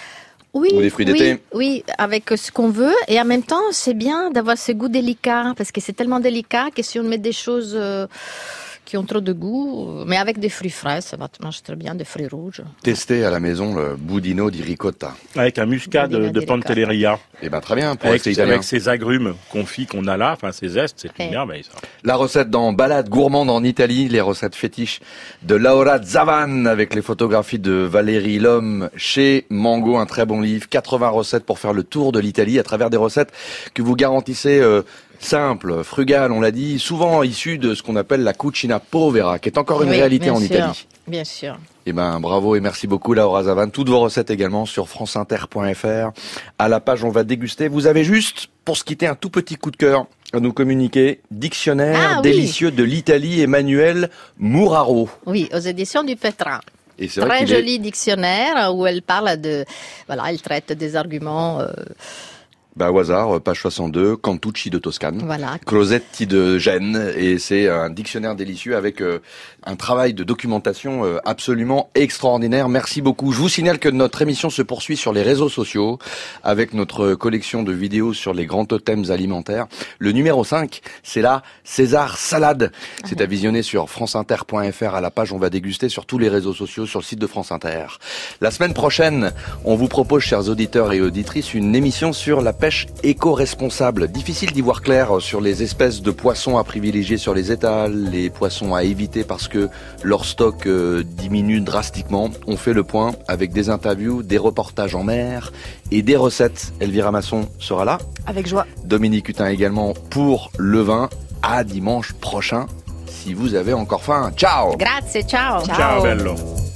Oui, ou des fruits oui, d'été. Oui, avec ce qu'on veut. Et en même temps, c'est bien d'avoir ce goût délicat, parce que c'est tellement délicat que si on met des choses euh, qui ont trop de goût, mais avec des fruits frais, ça va marcher très bien, des fruits rouges. Testez à la maison le budino di ricotta. Avec un muscat de, de Pantelleria. Eh ben très bien, pour avec, rester italien. Avec ces agrumes confits qu'on a là, enfin ces zestes, c'est une merveille ça. La recette dans Balade gourmande en Italie, les recettes fétiches de Laura Zavan avec les photographies de Valérie Lhomme chez Mango, un très bon livre, quatre-vingts recettes pour faire le tour de l'Italie à travers des recettes que vous garantissez euh, simple, frugal, on l'a dit, souvent issu de ce qu'on appelle la cucina povera, qui est encore une oui, réalité en sûr, Italie. Bien sûr. Eh ben, bravo et merci beaucoup, Laura Zavan. Toutes vos recettes également sur franceinter point f r. À la page, on va déguster. Vous avez juste, pour se quitter, un tout petit coup de cœur à nous communiquer. Dictionnaire ah, délicieux oui. de l'Italie, Emmanuel Muraro. Oui, aux éditions du Pétrin. Et c'est Très vrai joli est... dictionnaire où elle parle de, voilà, elle traite des arguments, euh, Bah, au hasard, page soixante-deux, Cantucci de Toscane, voilà. Crosetti de Gênes, et c'est un dictionnaire délicieux avec euh, un travail de documentation euh, absolument extraordinaire. Merci beaucoup. Je vous signale que notre émission se poursuit sur les réseaux sociaux avec notre collection de vidéos sur les grands totems alimentaires. Le numéro cinq, c'est la César Salade. C'est à visionner sur franceinter point f r à la page On va déguster sur tous les réseaux sociaux, sur le site de France Inter. La semaine prochaine, on vous propose, chers auditeurs et auditrices, une émission sur la pêche éco-responsable. Difficile d'y voir clair sur les espèces de poissons à privilégier sur les étals, les poissons à éviter parce que leur stock euh, diminue drastiquement. On fait le point avec des interviews, des reportages en mer et des recettes. Elvira Masson sera là. Avec joie. Dominique Hutin également pour le vin. À dimanche prochain, si vous avez encore faim. Ciao. Grazie, ciao. Ciao, ciao bello.